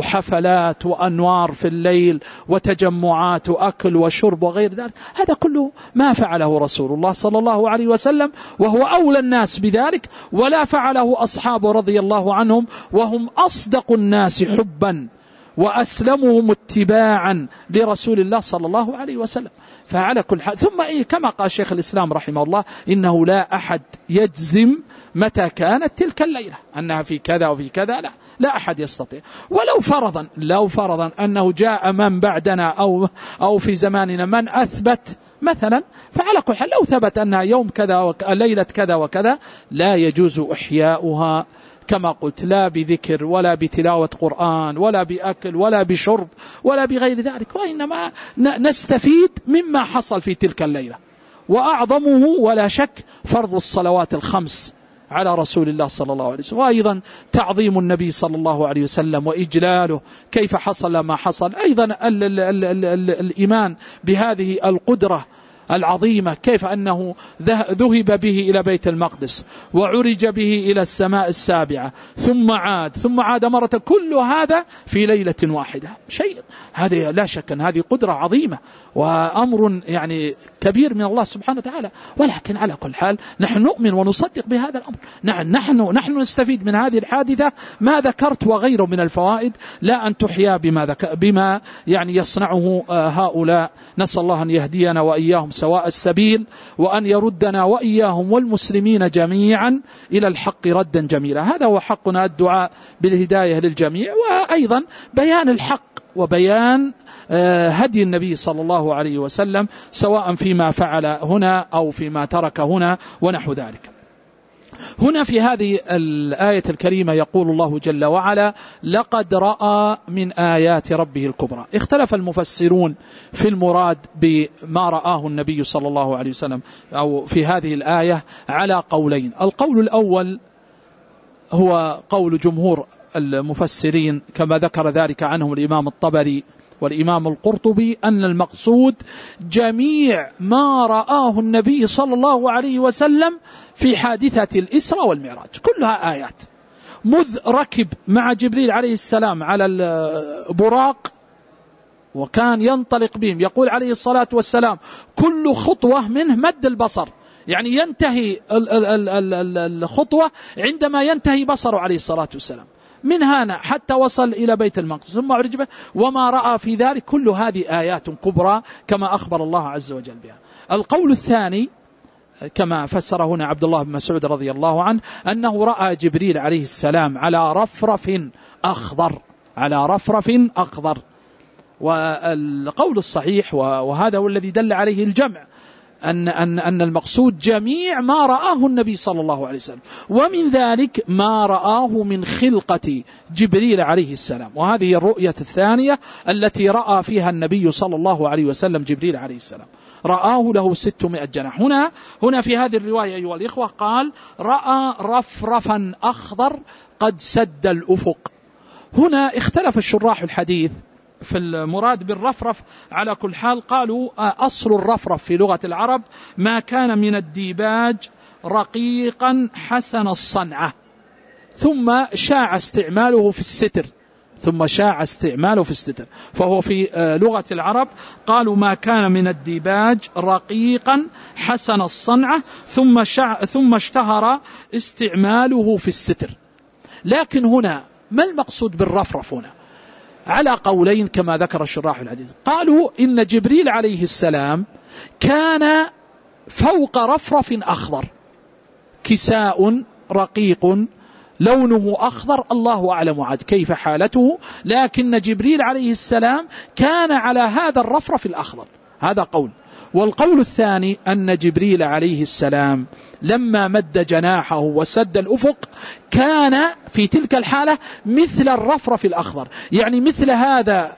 وحفلات وأنوار في الليل وتجمعات وأكل وشرب وغير ذلك هذا كله ما فعله رسول الله صلى الله عليه وسلم وهو أولى الناس بذلك، ولا فعله أصحابه رضي الله عنهم وهم أصدق الناس حبا وأسلمهم اتباعا لرسول الله صلى الله عليه وسلم. فعلى كل حال ثم إيه كما قال شيخ الإسلام رحمه الله إنه لا أحد يجزم متى كانت تلك الليلة أنها في كذا وفي كذا، لا لا أحد يستطيع. ولو فرضا لو فرضا أنه جاء من بعدنا أو أو في زماننا من أثبت مثلا، فعلى كل حال لو ثبت أنها يوم كذا وليلة كذا وكذا لا يجوز إحياؤها كما قلت لا بذكر ولا بتلاوة قرآن ولا بأكل ولا بشرب ولا بغير ذلك، وإنما نستفيد مما حصل في تلك الليلة. وأعظمه ولا شك فرض الصلوات الخمس على رسول الله صلى الله عليه وسلم، وأيضا تعظيم النبي صلى الله عليه وسلم وإجلاله كيف حصل ما حصل. أيضا ال ال ال ال ال الإيمان بهذه القدرة العظيمة كيف أنه ذهب به إلى بيت المقدس وعرج به إلى السماء السابعة ثم عاد ثم عاد مرة، كل هذا في ليلة واحدة شيء هذه لا شك أن هذه قدرة عظيمة وأمر يعني كبير من الله سبحانه وتعالى. ولكن على كل حال نحن نؤمن ونصدق بهذا الأمر. نحن, نحن, نحن نستفيد من هذه الحادثة ما ذكرت وغيره من الفوائد، لا أن تحيا بما, ذك... بما يعني يصنعه هؤلاء. نسأل الله أن يهدينا وإياهم سواء السبيل وأن يردنا وإياهم والمسلمين جميعا إلى الحق ردا جميلا. هذا هو حقنا الدعاء بالهداية للجميع، وأيضا بيان الحق وبيان هدي النبي صلى الله عليه وسلم سواء فيما فعل هنا أو فيما ترك هنا ونحو ذلك. هنا في هذه الآية الكريمة يقول الله جل وعلا لقد رأى من آيات ربه الكبرى. اختلف المفسرون في المراد بما رآه النبي صلى الله عليه وسلم أو في هذه الآية على قولين. القول الأول هو قول جمهور المفسرين كما ذكر ذلك عنهم الإمام الطبري والإمام القرطبي أن المقصود جميع ما رآه النبي صلى الله عليه وسلم في حادثة الإسراء والمعراج، كلها آيات. مذ ركب مع جبريل عليه السلام على البراق وكان ينطلق بهم، يقول عليه الصلاة والسلام كل خطوة منه مد البصر، يعني ينتهي الخطوة عندما ينتهي بصره عليه الصلاة والسلام، من هنا حتى وصل إلى بيت المقدس ثم عرج به وما رأى في ذلك. كل هذه آيات كبرى كما أخبر الله عز وجل بها. القول الثاني كما فسر هنا عبد الله بن مسعود رضي الله عنه أنه رأى جبريل عليه السلام على رفرف أخضر، على رفرف أخضر. والقول الصحيح وهذا هو الذي دل عليه الجمع أن, أن, أن المقصود جميع ما رآه النبي صلى الله عليه وسلم، ومن ذلك ما رآه من خلقة جبريل عليه السلام. وهذه الرؤية الثانية التي رأى فيها النبي صلى الله عليه وسلم جبريل عليه السلام، رآه له ستمائة جناح. هنا هنا في هذه الرواية أيها الإخوة قال رأى رفرفا أخضر قد سد الأفق. هنا اختلف الشراح الحديث في المراد بالرفرف. على كل حال قالوا أصل الرفرف في لغة العرب ما كان من الديباج رقيقا حسن الصنعة ثم شاع استعماله في الستر ثم شاع استعماله في الستر فهو في لغة العرب قالوا ما كان من الديباج رقيقا حسن الصنعة ثم شاع ثم اشتهر استعماله في الستر. لكن هنا ما المقصود بالرفرف هنا؟ على قولين كما ذكر الشراح الحديث. قالوا إن جبريل عليه السلام كان فوق رفرف أخضر، كساء رقيق لونه أخضر، الله أعلم عاد كيف حالته، لكن جبريل عليه السلام كان على هذا الرفرف الأخضر. هذا قول. والقول الثاني أن جبريل عليه السلام لما مد جناحه وسد الأفق كان في تلك الحالة مثل الرفرف الأخضر، يعني مثل هذا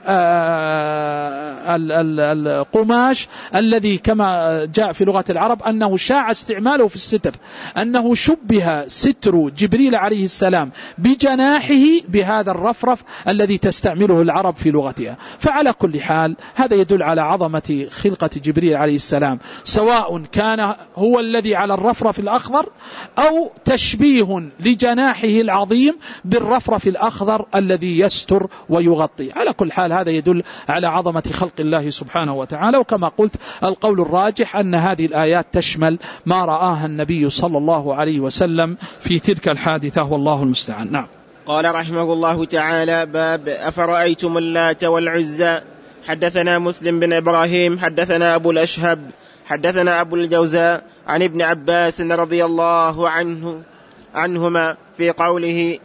القماش الذي كما جاء في لغة العرب أنه شاع استعماله في الستر، أنه شبه ستر جبريل عليه السلام بجناحه بهذا الرفرف الذي تستعمله العرب في لغتها. فعلى كل حال هذا يدل على عظمة خلقة جبريل عليه السلام، سواء كان هو الذي على الرفرف الأخضر أو تشبيه لجناحه العظيم بالرفرف الأخضر الذي يستر ويغطي. على كل حال هذا يدل على عظمة خلق الله سبحانه وتعالى. وكما قلت القول الراجح أن هذه الآيات تشمل ما رآها النبي صلى الله عليه وسلم في تلك الحادثة والله المستعان. نعم.
قال رحمه الله تعالى: باب أفرأيتم اللات والعزى. حدثنا مسلم بن إبراهيم حدثنا أبو الأشهب حدثنا أبو الجوزاء عن ابن عباس رضي الله عنه عنهما في قوله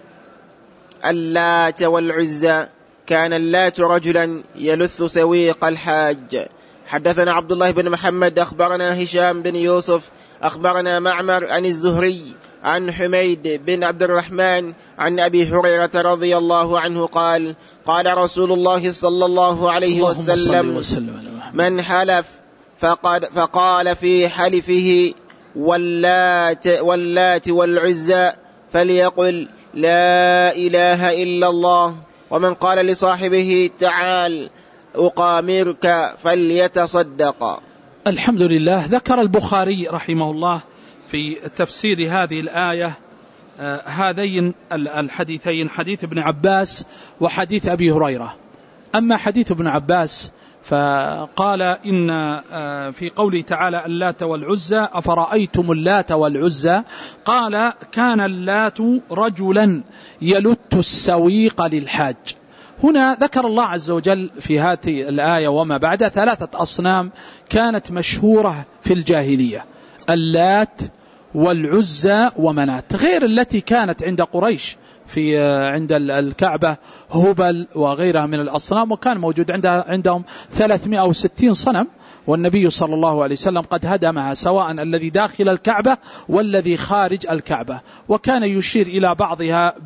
اللات والعزى: كان اللات رجلا يلث سويق الحاج. حدثنا عبد الله بن محمد أخبرنا هشام بن يوسف أخبرنا معمر عن الزهري عن حميد بن عبد الرحمن عن أبي هريرة رضي الله عنه قال: قال رسول الله صلى الله عليه وسلم: من حلف فقد فقال في حلفه واللات, واللات والعزى فليقل لا إله إلا الله، ومن قال لصاحبه تعال أقامرك فليتصدق.
الحمد لله. ذكر البخاري رحمه الله في تفسير هذه الآية آه هذين الحديثين، حديث ابن عباس وحديث أبي هريرة. أما حديث ابن عباس فقال إن آه في قوله تعالى اللات والعزى أفرأيتم اللات والعزى، قال كان اللات رجلا يلت السويق للحاج. هنا ذكر الله عز وجل في هذه الآية وما بعدها ثلاثة أصنام كانت مشهورة في الجاهلية: اللات والعزى ومنات، غير التي كانت عند قريش في عند الكعبة هبل وغيرها من الأصنام، وكان موجود عندها عندهم ثلاثمائة وستين صنم، والنبي صلى الله عليه وسلم قد هدمها سواء الذي داخل الكعبة والذي خارج الكعبة، وكان يشير إلى بعضها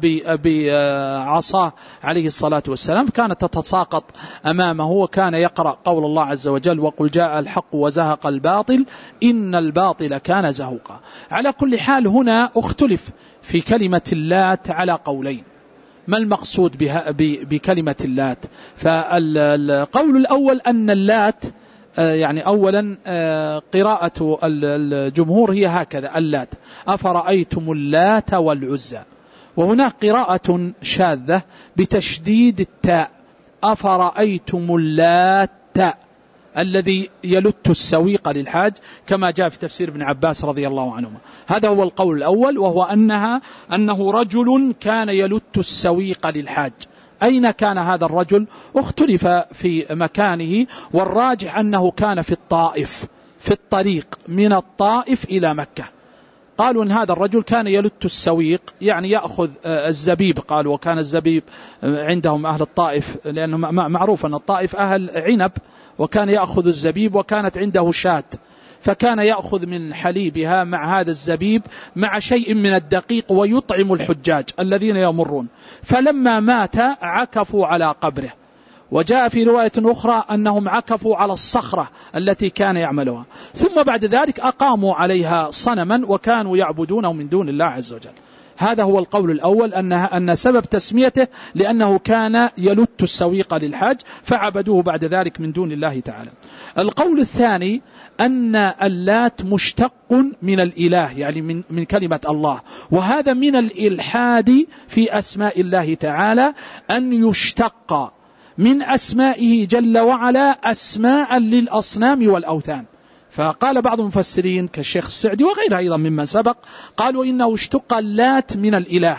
بعصاه عليه الصلاة والسلام، كانت تتساقط أمامه، وكان يقرأ قول الله عز وجل: وقل جاء الحق وزهق الباطل إن الباطل كان زهوقا. على كل حال هنا اختلف في كلمة اللات على قولين، ما المقصود بها بكلمة اللات. فالقول الأول أن اللات يعني أولا قراءة الجمهور هي هكذا اللات أفرأيتم اللات والعزى، وهناك قراءة شاذة بتشديد التاء أفرأيتم اللات الذي يلت السويق للحاج كما جاء في تفسير ابن عباس رضي الله عنهما. هذا هو القول الأول، وهو أنها أنه رجل كان يلت السويق للحاج. أين كان هذا الرجل؟ اختلف في مكانه، والراجح أنه كان في الطائف في الطريق من الطائف إلى مكة. قالوا إن هذا الرجل كان يلت السويق يعني يأخذ الزبيب، قالوا وكان الزبيب عندهم أهل الطائف لأنه معروف أن الطائف أهل عنب، وكان يأخذ الزبيب وكانت عنده شاة، فكان يأخذ من حليبها مع هذا الزبيب مع شيء من الدقيق ويطعم الحجاج الذين يمرون. فلما مات عكفوا على قبره، وجاء في رواية أخرى أنهم عكفوا على الصخرة التي كان يعملها، ثم بعد ذلك أقاموا عليها صنما وكانوا يعبدونه من دون الله عز وجل. هذا هو القول الأول، أنها أن سبب تسميته لأنه كان يلت السويق للحاج فعبدوه بعد ذلك من دون الله تعالى. القول الثاني أن اللات مشتق من الإله، يعني من, من كلمة الله، وهذا من الإلحاد في أسماء الله تعالى أن يشتق من أسمائه جل وعلا أسماء للأصنام والأوثان. فقال بعض المفسرين كالشيخ السعدي وغيره أيضا ممن سبق، قالوا إنه اشتق اللات من الإله،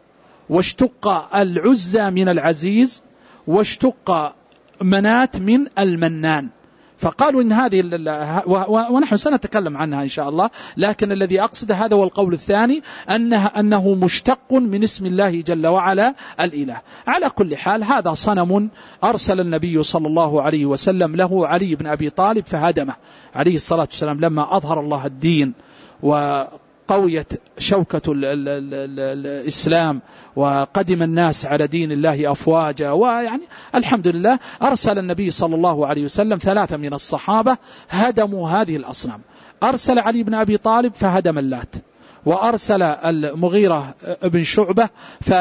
واشتق العزى من العزيز، واشتق منات من المنان. فقالوا إن هذه ونحن سنتكلم عنها إن شاء الله، لكن الذي أقصد هذا هو القول الثاني، أنه, أنه مشتق من اسم الله جل وعلا الإله. على كل حال هذا صنم أرسل النبي صلى الله عليه وسلم له علي بن أبي طالب فهدمه عليه الصلاة والسلام لما أظهر الله الدين وقويت شوكة الإسلام وقدم الناس على دين الله أفواجا، ويعني الحمد لله أرسل النبي صلى الله عليه وسلم ثلاثة من الصحابة هدموا هذه الأصنام. أرسل علي بن أبي طالب فهدم اللات، وأرسل المغيرة بن شعبة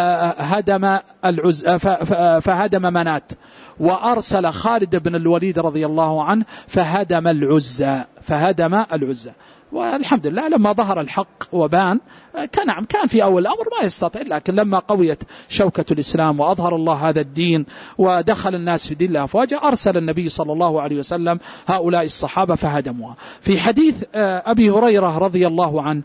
فهدم العز فهدم منات، وأرسل خالد بن الوليد رضي الله عنه فهدم العزى فهدم العزى. والحمد لله لما ظهر الحق وبان كان نعم كان في أول الأمر ما يستطيع، لكن لما قويت شوكة الإسلام وأظهر الله هذا الدين ودخل الناس في دين الله أفواجا، أرسل النبي صلى الله عليه وسلم هؤلاء الصحابة فهدموها. في حديث أبي هريرة رضي الله عنه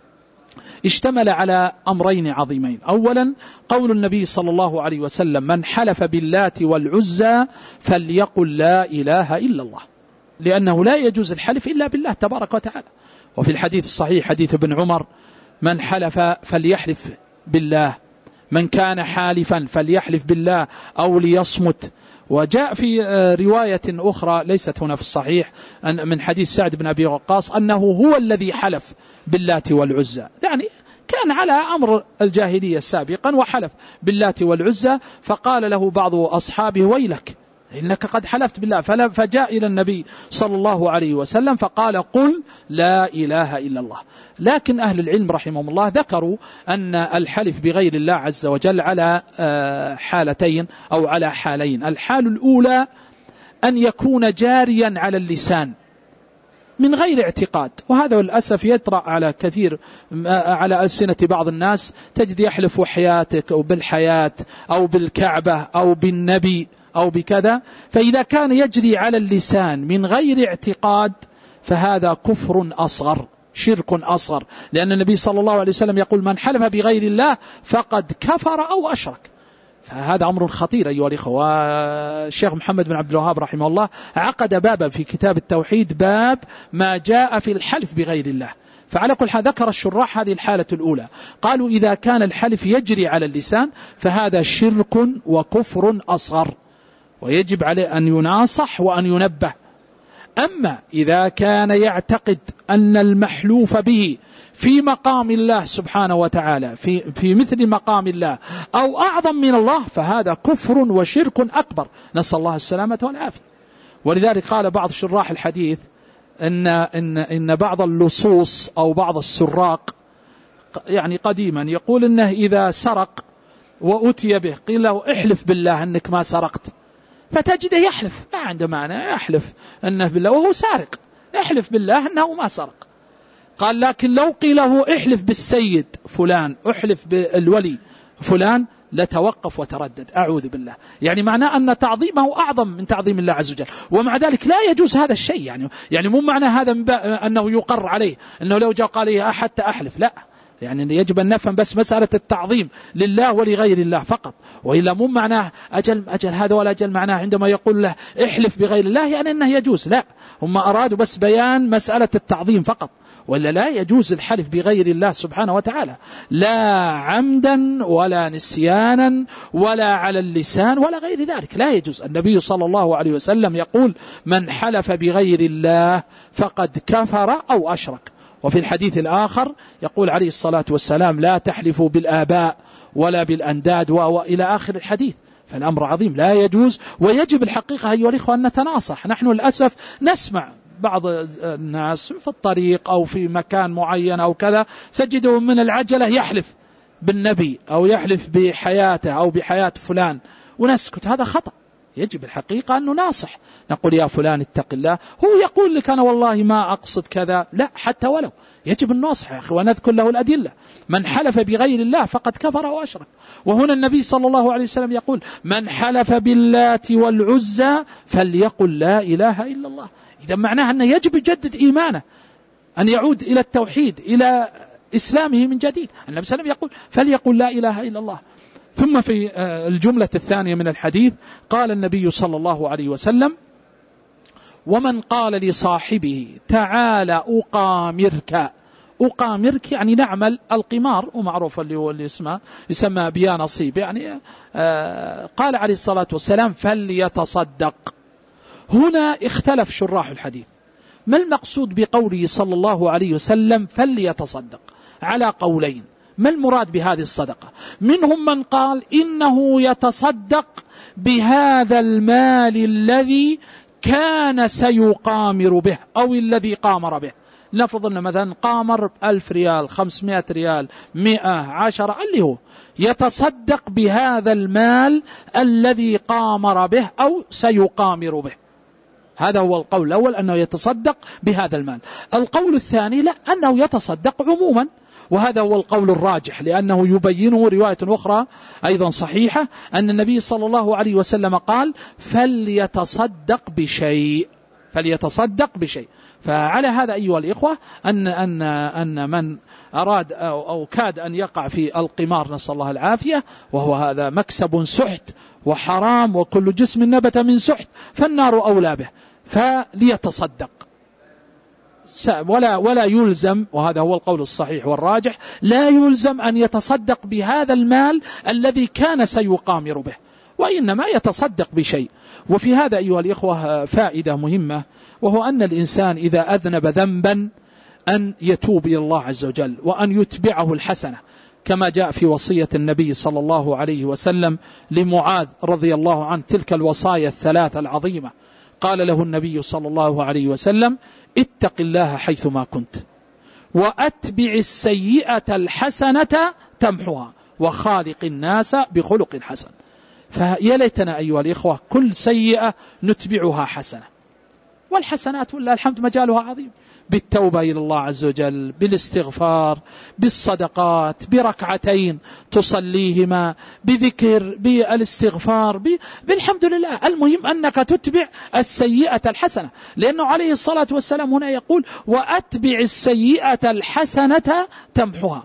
اشتمل على أمرين عظيمين. أولا قول النبي صلى الله عليه وسلم من حلف باللات والعزى فليقل لا إله إلا الله، لأنه لا يجوز الحلف إلا بالله تبارك وتعالى. وفي الحديث الصحيح حديث ابن عمر من حلف فليحلف بالله، من كان حالفا فليحلف بالله أو ليصمت. وجاء في رواية أخرى ليست هنا في الصحيح من حديث سعد بن أبي وقاص أنه هو الذي حلف باللات والعزى، يعني كان على أمر الجاهلية سابقا وحلف باللات والعزى، فقال له بعض أصحابه ويلك إنك قد حلفت بالله، فجاء إلى النبي صلى الله عليه وسلم فقال قل لا إله إلا الله. لكن أهل العلم رحمهم الله ذكروا أن الحلف بغير الله عز وجل على حالتين أو على حالين. الحال الأولى أن يكون جاريا على اللسان من غير اعتقاد، وهذا للأسف يطرأ على كثير على ألسنة بعض الناس، تجد يحلف حياتك أو بالحياة أو بالكعبة أو بالنبي أو بكذا، فإذا كان يجري على اللسان من غير اعتقاد فهذا كفر أصغر شرك أصغر، لأن النبي صلى الله عليه وسلم يقول من حلف بغير الله فقد كفر أو أشرك. فهذا أمر خطير أيها الإخوة. والشيخ محمد بن عبد الوهاب رحمه الله عقد بابا في كتاب التوحيد باب ما جاء في الحلف بغير الله. فعلى كل حال ذكر الشراح هذه الحالة الأولى، قالوا إذا كان الحلف يجري على اللسان فهذا شرك وكفر أصغر، ويجب عليه أن يناصح وأن ينبه. أما إذا كان يعتقد أن المحلوف به في مقام الله سبحانه وتعالى في, في مثل مقام الله أو أعظم من الله فهذا كفر وشرك أكبر، نسأل الله السلامة والعافية. ولذلك قال بعض شراح الحديث إن, إن, إن بعض اللصوص أو بعض السراق يعني قديما يقول إنه إذا سرق وأتي به قيل له احلف بالله أنك ما سرقت، فتجده يحلف، ما عنده معنى يحلف أنه بالله وهو سارق، يحلف بالله أنه ما سرق. قال لكن لو قيل له احلف بالسيد فلان، احلف بالولي فلان، لتوقف وتردد، أعوذ بالله. يعني معناه أن تعظيمه أعظم من تعظيم الله عز وجل، ومع ذلك لا يجوز هذا الشيء. يعني يعني مو معنى هذا أنه يقر عليه، أنه لو جاء قال لي حتى أحلف، لا، يعني يجب أن نفهم بس مسألة التعظيم لله ولغير الله فقط، وإلا مو معناه أجل أجل هذا ولا أجل معناه عندما يقول له احلف بغير الله يعني أنه يجوز، لا، هم أرادوا بس بيان مسألة التعظيم فقط، ولا لا يجوز الحلف بغير الله سبحانه وتعالى، لا عمدا ولا نسيانا ولا على اللسان ولا غير ذلك، لا يجوز. النبي صلى الله عليه وسلم يقول من حلف بغير الله فقد كفر أو أشرك. وفي الحديث الآخر يقول عليه الصلاة والسلام لا تحلفوا بالآباء ولا بالأنداد وإلى آخر الحديث. فالأمر عظيم، لا يجوز، ويجب الحقيقة أيها الإخوة أن نتناصح. نحن للأسف نسمع بعض الناس في الطريق أو في مكان معين أو كذا تجده من العجلة يحلف بالنبي أو يحلف بحياته أو بحياة فلان ونسكت، هذا خطأ. يجب الحقيقة أن نناصح، نقول يا فلان اتق الله، هو يقول لك أنا والله ما أقصد كذا، لا، حتى ولو يجب النصح يا أخي، ونذكر له الأدلة. من حلف بغير الله فقد كفر وأشرك. وهنا النبي صلى الله عليه وسلم يقول من حلف باللات والعزى فليقل لا إله إلا الله. إذا معناه أنه يجب يجدد إيمانه، أن يعود إلى التوحيد، إلى إسلامه من جديد. النبي صلى الله عليه وسلم يقول فليقل لا إله إلا الله. ثم في الجملة الثانية من الحديث قال النبي صلى الله عليه وسلم ومن قال لصاحبه تعال أقامرك، أقامرك يعني نعمل القمار، ومعروف اللي هو اللي اسمه يسمى بيا نصيب، يعني آه قال عليه الصلاة والسلام فليتصدق. هنا اختلف شراح الحديث ما المقصود بقوله صلى الله عليه وسلم فليتصدق، على قولين. ما المراد بهذه الصدقة؟ منهم من قال إنه يتصدق بهذا المال الذي كان سيقامر به أو الذي قامر به. نفرض أن مثلا قامر ألف ريال، خمسمائة ريال، مئة، عشرة، اللي هو يتصدق بهذا المال الذي قامر به أو سيقامر به. هذا هو القول الأول، أنه يتصدق بهذا المال. القول الثاني لا، أنه يتصدق عموما، وهذا هو القول الراجح، لأنه يبينه رواية أخرى أيضا صحيحة أن النبي صلى الله عليه وسلم قال فليتصدق بشيء، فليتصدق بشيء. فعلى هذا أيها الإخوة أن, أن, أن من أراد أو, أو كاد أن يقع في القمار نسأل الله العافية، وهو هذا مكسب سحت وحرام، وكل جسم نبت من سحت فالنار أولى به، فليتصدق ولا ولا يلزم، وهذا هو القول الصحيح والراجح، لا يلزم أن يتصدق بهذا المال الذي كان سيقامر به، وإنما يتصدق بشيء. وفي هذا أيها الإخوة فائدة مهمة، وهو أن الإنسان إذا أذنب ذنبا أن يتوب إلى الله عز وجل، وأن يتبعه الحسنة، كما جاء في وصية النبي صلى الله عليه وسلم لمعاذ رضي الله عنه، تلك الوصايا الثلاثة العظيمة. قال له النبي صلى الله عليه وسلم اتق الله حيثما كنت، وأتبع السيئة الحسنة تمحها، وخالق الناس بخلق حسن. فيا ليتنا أيها الإخوة كل سيئة نتبعها حسنة، والحسنات والله الحمد مجالها عظيم، بالتوبة إلى الله عز وجل، بالاستغفار، بالصدقات، بركعتين تصليهما، بذكر، بالاستغفار، بالحمد لله. المهم أنك تتبع السيئة الحسنة، لأنه عليه الصلاة والسلام هنا يقول وأتبع السيئة الحسنة تمحها.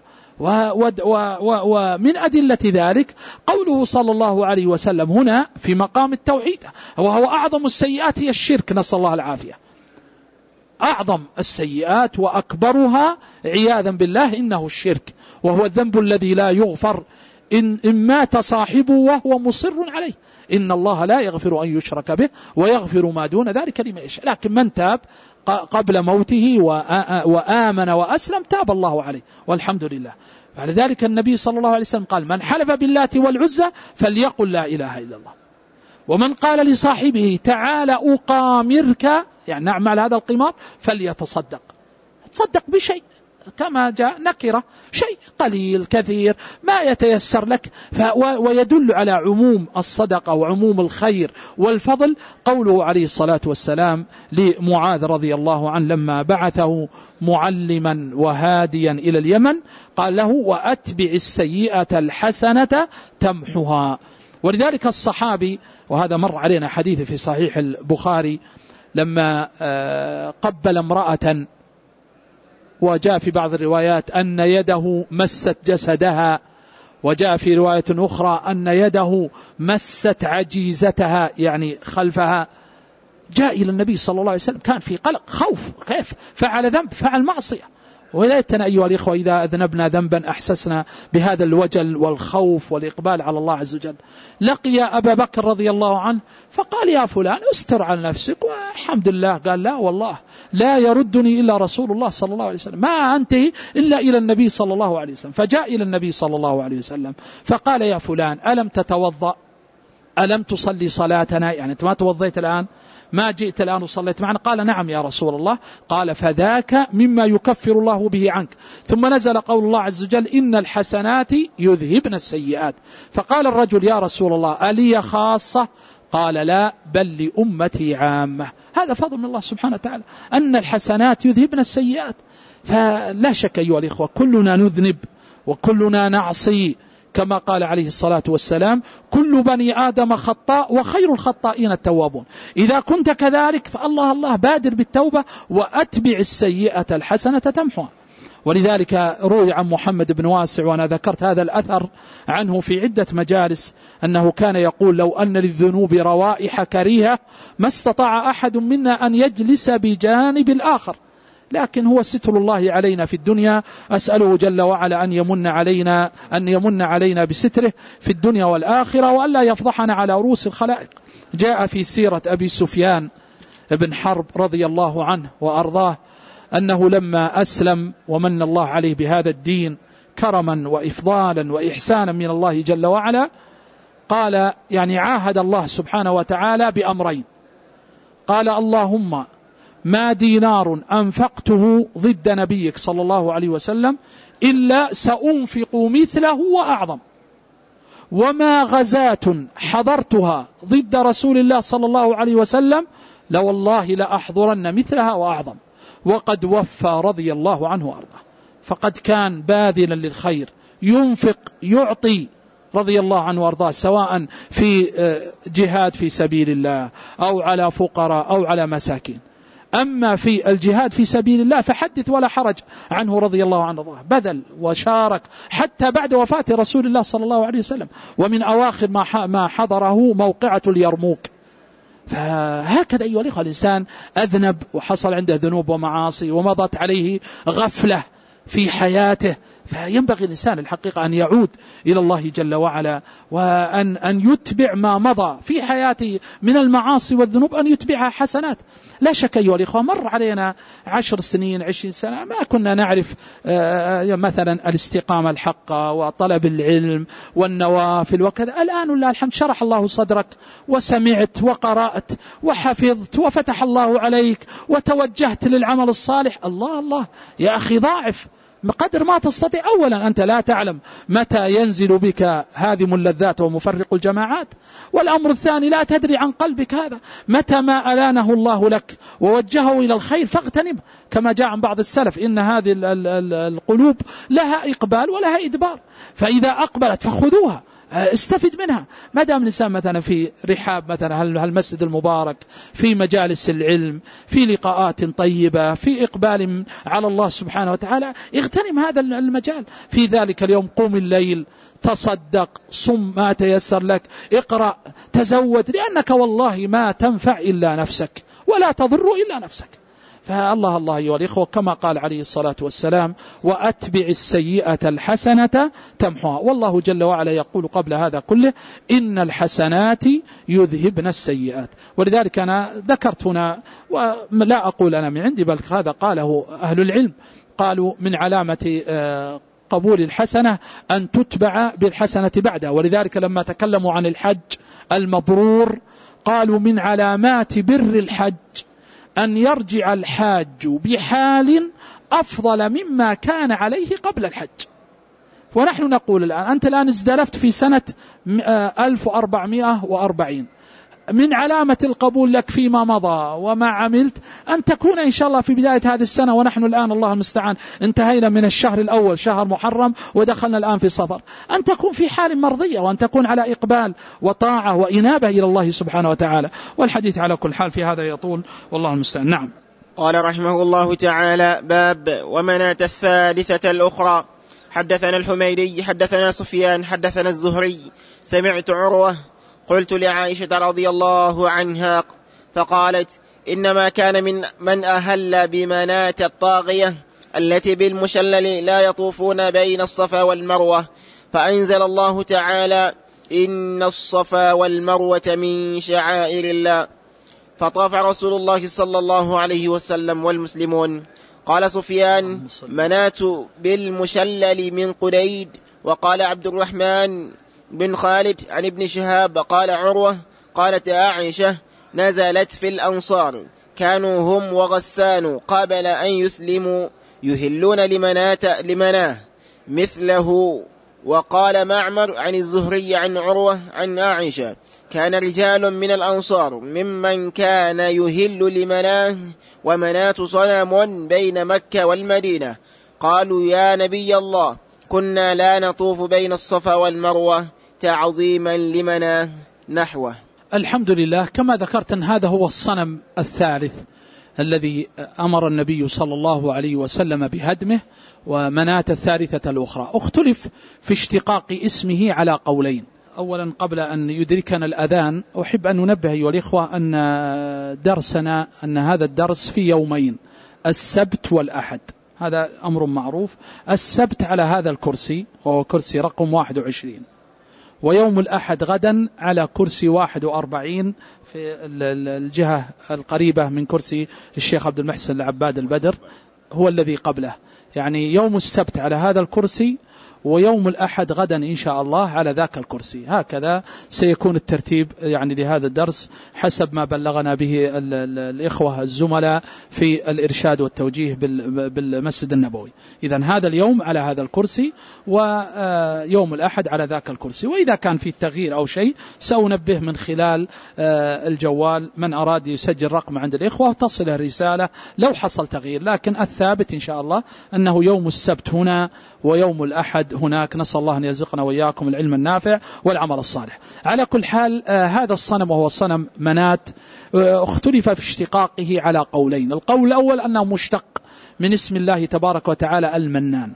ومن أدلة ذلك قوله صلى الله عليه وسلم هنا في مقام التوحيد، وهو أعظم السيئات هي الشرك نسأل الله العافية، أعظم السيئات وأكبرها عياذا بالله إنه الشرك، وهو الذنب الذي لا يغفر إن, إن مات صاحبه وهو مصر عليه. إن الله لا يغفر أن يشرك به ويغفر ما دون ذلك لمن يشاء، لكن من تاب قبل موته وآمن وأسلم تاب الله عليه والحمد لله. فلذلك النبي صلى الله عليه وسلم قال من حلف باللات والعزى فليقل لا إله إلا الله. ومن قال لصاحبه تعال أقامرك، يعني نعمل هذا القمار، فليتصدق، تصدق بشيء، كما جاء نكرة، شيء قليل كثير ما يتيسر لك. ويدل على عموم الصدقة وعموم الخير والفضل قوله عليه الصلاة والسلام لمعاذ رضي الله عنه لما بعثه معلما وهاديا إلى اليمن، قال له: وأتبع السيئة الحسنة تمحها. ولذلك الصحابي، وهذا مر علينا حديث في صحيح البخاري، لما قبل امرأة وجاء في بعض الروايات أن يده مست جسدها، وجاء في رواية أخرى أن يده مست عجيزتها يعني خلفها، جاء إلى النبي صلى الله عليه وسلم كان في قلق خوف، كيف فعل ذنب فعل معصية. وليتنا أيها الإخوة إذا أذنبنا ذنبا أحسسنا بهذا الوجل والخوف والإقبال على الله عز وجل. لقي أبا بكر رضي الله عنه فقال: يا فلان استر عن نفسك. والحمد لله قال: لا والله لا يردني إلا رسول الله صلى الله عليه وسلم، ما أنتهي إلا إلى النبي صلى الله عليه وسلم. فجاء إلى النبي صلى الله عليه وسلم فقال: يا فلان ألم تتوضأ؟ ألم تصلي صلاتنا؟ يعني أنت ما توضيت الآن؟ ما جئت الآن وصليت معنا؟ قال: نعم يا رسول الله. قال: فذاك مما يكفر الله به عنك. ثم نزل قول الله عز وجل: إن الحسنات يذهبن السيئات. فقال الرجل: يا رسول الله ألي خاصة؟ قال: لا، بل لأمتي عامة. هذا فضل من الله سبحانه وتعالى أن الحسنات يذهبن السيئات. فلا شك أيها الإخوة كلنا نذنب وكلنا نعصي، كما قال عليه الصلاة والسلام: كل بني آدم خطاء وخير الخطائين التوابون. إذا كنت كذلك فالله الله بادر بالتوبة وأتبع السيئة الحسنة تمحها. ولذلك روي عن محمد بن واسع، وأنا ذكرت هذا الأثر عنه في عدة مجالس، أنه كان يقول: لو أن للذنوب روائح كريهة ما استطاع أحد منا أن يجلس بجانب الآخر، لكن هو ستر الله علينا في الدنيا. أسأله جل وعلا أن يمن علينا أن يمن علينا بستره في الدنيا والآخرة، وأن لا يفضحنا على رؤوس الخلائق. جاء في سيرة أبي سفيان بن حرب رضي الله عنه وأرضاه أنه لما أسلم ومن الله عليه بهذا الدين كرما وإفضالا وإحسانا من الله جل وعلا، قال يعني عاهد الله سبحانه وتعالى بأمرين. قال: اللهم ما دينار أنفقته ضد نبيك صلى الله عليه وسلم إلا سأنفق مثله وأعظم، وما غزاة حضرتها ضد رسول الله صلى الله عليه وسلم لوالله لأحضرن مثلها وأعظم. وقد وفى رضي الله عنه وأرضاه، فقد كان باذلا للخير، ينفق يعطي رضي الله عنه وارضاه، سواء في جهاد في سبيل الله أو على فقراء أو على مساكين. أما في الجهاد في سبيل الله فحدث ولا حرج عنه رضي الله عنه وارضاه، بذل وشارك حتى بعد وفاة رسول الله صلى الله عليه وسلم، ومن أواخر ما حضره موقعة اليرموك. فهكذا أيها الأخوة الإنسان أذنب وحصل عنده ذنوب ومعاصي ومضت عليه غفلة في حياته، فينبغي الإنسان الحقيقة أن يعود إلى الله جل وعلا، وأن أن يتبع ما مضى في حياته من المعاصي والذنوب، أن يتبعها حسنات. لا شك أيها الإخوة مر علينا عشر سنين عشرين سنة ما كنا نعرف مثلا الاستقامة الحقة وطلب العلم والنوافل وكذا. الآن والله الحمد شرح الله صدرك وسمعت وقرأت وحفظت وفتح الله عليك وتوجهت للعمل الصالح. الله الله يا أخي ضاعف قدر ما تستطيع. أولا أنت لا تعلم متى ينزل بك هادم اللذات ومفرق الجماعات، والأمر الثاني لا تدري عن قلبك هذا متى ما ألانه الله لك ووجهه إلى الخير فاغتنمه، كما جاء عن بعض السلف: إن هذه القلوب لها إقبال ولها إدبار، فإذا أقبلت فخذوها استفد منها. ما دام الإنسان مثلا في رحاب مثلا هالمسجد المبارك، في مجالس العلم، في لقاءات طيبة، في إقبال على الله سبحانه وتعالى، اغتنم هذا المجال. في ذلك اليوم قوم الليل، تصدق، صم ما تيسر لك، اقرأ، تزود، لأنك والله ما تنفع إلا نفسك ولا تضر إلا نفسك. فالله الله أيها الإخوة كما قال عليه الصلاة والسلام: وأتبع السيئة الحسنة تمحها. والله جل وعلا يقول قبل هذا كله: إن الحسنات يذهبن السيئات. ولذلك أنا ذكرت هنا، ولا أقول أنا من عندي بل هذا قاله أهل العلم، قالوا من علامة قبول الحسنة أن تتبع بالحسنة بعدها. ولذلك لما تكلموا عن الحج المبرور قالوا من علامات بر الحج أن يرجع الحاج بحال أفضل مما كان عليه قبل الحج. ونحن نقول الآن أنت الآن ازدلفت في سنة ألف وأربعمائة وأربعين، من علامة القبول لك فيما مضى وما عملت أن تكون إن شاء الله في بداية هذه السنة، ونحن الآن الله المستعان انتهينا من الشهر الأول شهر محرم ودخلنا الآن في صفر، أن تكون في حال مرضية وأن تكون على إقبال وطاعة وإنابة إلى الله سبحانه وتعالى. والحديث على كل حال في هذا يطول والله المستعان. نعم.
قال رحمه الله تعالى: باب ومناة الثالثة الأخرى. حدثنا الحميدي حدثنا سفيان حدثنا الزهري سمعت عروة قلت لعائشة رضي الله عنها فقالت: إنما كان من من أهل بمناة الطاغية التي بالمشلل لا يطوفون بين الصفا والمروة، فأنزل الله تعالى: إن الصفا والمروة من شعائر الله، فطاف رسول الله صلى الله عليه وسلم والمسلمون. قال سفيان: مناة بالمشلل من قديد. وقال عبد الرحمن بن خالد عن ابن شهاب قال عروة قالت عائشة: نزلت في الأنصار كانوا هم وغسان قبل أن يسلموا يهلون لمناة لمناه مثله. وقال معمر عن الزهري عن عروة عن عائشة: كان رجال من الأنصار ممن كان يهل لمناه ومناة صنم بين مكة والمدينة، قالوا: يا نبي الله، كنا لا نطوف بين الصفا والمروة تعظيما لمناه نحوه.
الحمد لله. كما ذكرت أن هذا هو الصنم الثالث الذي أمر النبي صلى الله عليه وسلم بهدمه، ومناة الثالثة الأخرى. اختلف في اشتقاق اسمه على قولين. أولا قبل أن يدركنا الأذان أحب أن ننبه أيها الإخوة أن درسنا أن هذا الدرس في يومين، السبت والأحد، هذا أمر معروف. السبت على هذا الكرسي وهو كرسي رقم واحد وعشرين، ويوم الأحد غدا على كرسي واحد وأربعين في الجهة القريبة من كرسي الشيخ عبد المحسن العباد البدر، هو الذي قبله. يعني يوم السبت على هذا الكرسي، ويوم الأحد غدا إن شاء الله على ذاك الكرسي. هكذا سيكون الترتيب يعني لهذا الدرس حسب ما بلغنا به الإخوة الزملاء في الإرشاد والتوجيه بالمسجد النبوي. إذن هذا اليوم على هذا الكرسي، ويوم الأحد على ذاك الكرسي. وإذا كان في تغيير أو شيء سأنبه من خلال الجوال، من أراد يسجل رقم عند الإخوة تصله رسالة لو حصل تغيير، لكن الثابت إن شاء الله أنه يوم السبت هنا ويوم الأحد هناك. نسأل الله أن يرزقنا وإياكم العلم النافع والعمل الصالح. على كل حال آه هذا الصنم وهو صنم منات آه اختلف في اشتقاقه على قولين. القول الأول أنه مشتق من اسم الله تبارك وتعالى المنان،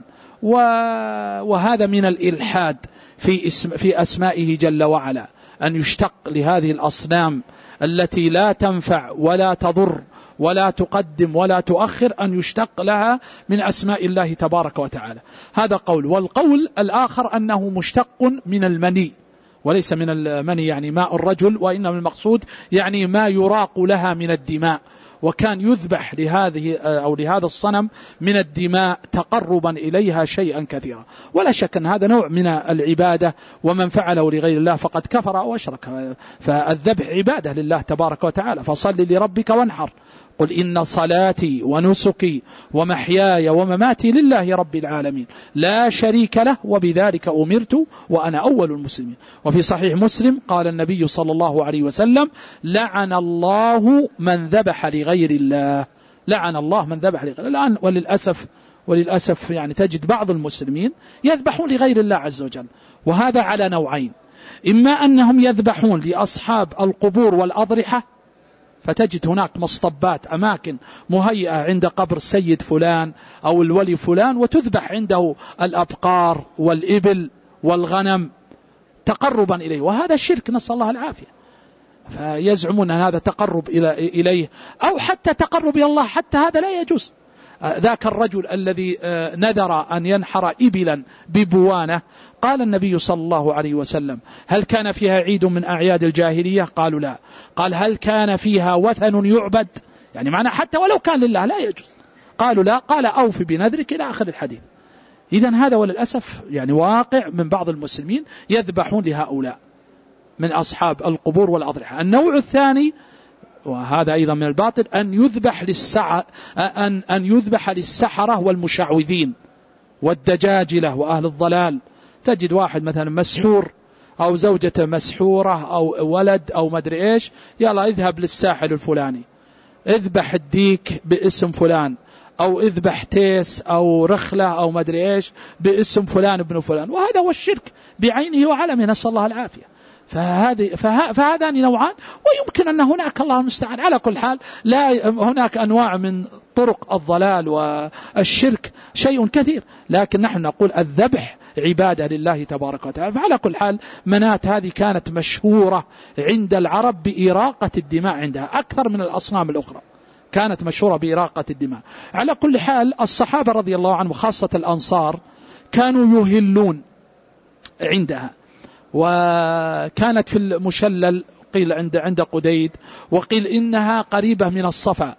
وهذا من الإلحاد في, اسم في أسمائه جل وعلا، أن يشتق لهذه الأصنام التي لا تنفع ولا تضر ولا تقدم ولا تؤخر أن يشتق لها من أسماء الله تبارك وتعالى. هذا قول. والقول الآخر أنه مشتق من المني، وليس من المني يعني ماء الرجل، وإنما المقصود يعني ما يراق لها من الدماء، وكان يذبح لهذه أو لهذا الصنم من الدماء تقربا إليها شيئا كثيرا. ولا شك أن هذا نوع من العبادة، ومن فعله لغير الله فقد كفر أو أشرك. فالذبح عبادة لله تبارك وتعالى، فصل لربك وانحر، قل إن صلاتي ونسكي ومحياي ومماتي لله رب العالمين لا شريك له وبذلك أمرت وأنا أول المسلمين. وفي صحيح مسلم قال النبي صلى الله عليه وسلم: لعن الله من ذبح لغير الله. لعن الله من ذبح لغير الله. الآن وللأسف وللأسف يعني تجد بعض المسلمين يذبحون لغير الله عز وجل، وهذا على نوعين: إما أنهم يذبحون لأصحاب القبور والأضرحة، فتجد هناك مصطبات أماكن مهيئة عند قبر السيد فلان أو الولي فلان، وتذبح عنده الأبقار والإبل والغنم تقربا إليه، وهذا الشرك نسأل الله العافية. فيزعمون أن هذا تقرب إليه أو حتى تقرب إلى الله، حتى هذا لا يجوز. ذاك الرجل الذي نذر أن ينحر إبلا ببوانة، قال النبي صلى الله عليه وسلم: هل كان فيها عيد من أعياد الجاهلية؟ قالوا لا. قال: هل كان فيها وثن يعبد؟ يعني معنى حتى ولو كان لله لا يجوز. قالوا لا. قال: أوف بنذرك، إلى آخر الحديث. إذن هذا وللأسف يعني واقع من بعض المسلمين يذبحون لهؤلاء من أصحاب القبور والأضرحة. النوع الثاني وهذا أيضا من الباطل أن يذبح للسع أن أن يذبح للسحرة والمشعوذين والدجاجلة وأهل الضلال. تجد واحد مثلا مسحور أو زوجته مسحورة أو ولد أو مدري إيش، يلا اذهب للساحر الفلاني، اذبح الديك باسم فلان، أو اذبح تيس أو رخلة أو مدري إيش باسم فلان ابن فلان. وهذا هو الشرك بعينه وعلمه، نسأل الله العافية. فهذه فهذان نوعان، ويمكن أن هناك الله المستعان. على كل حال لا هناك أنواع من طرق الضلال والشرك شيء كثير، لكن نحن نقول الذبح عبادة لله تبارك وتعالى. فعلى كل حال منات هذه كانت مشهورة عند العرب بإراقة الدماء عندها أكثر من الأصنام الأخرى، كانت مشهورة بإراقة الدماء. على كل حال الصحابة رضي الله عنهم خاصة الأنصار كانوا يهلون عندها، وكانت في المشلل، قيل عند عند قديد، وقيل إنها قريبة من الصفا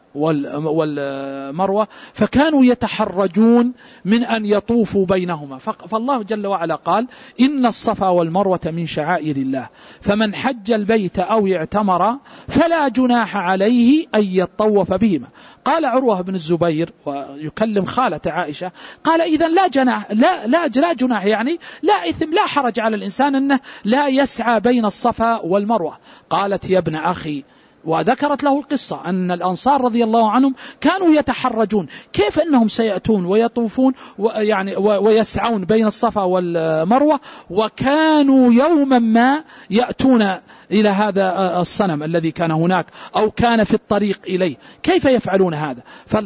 والمروة، فكانوا يتحرجون من أن يطوفوا بينهما. فالله جل وعلا قال إن الصفا والمروة من شعائر الله فمن حج البيت أو اعتمر فلا جناح عليه أن يطوف بهما. قال عروة بن الزبير ويكلم خالة عائشة، قال إذن لا جناح لا لا لا جناح يعني لا إثم لا حرج على الإنسان أنه لا يسعى بين الصفا والمروة. قالت يا ابن أخي، وذكرت له القصة أن الأنصار رضي الله عنهم كانوا يتحرجون كيف أنهم سيأتون ويطوفون ويعني ويسعون بين الصفا والمروة، وكانوا يوما ما يأتون إلى هذا الصنم الذي كان هناك أو كان في الطريق إليه، كيف يفعلون هذا؟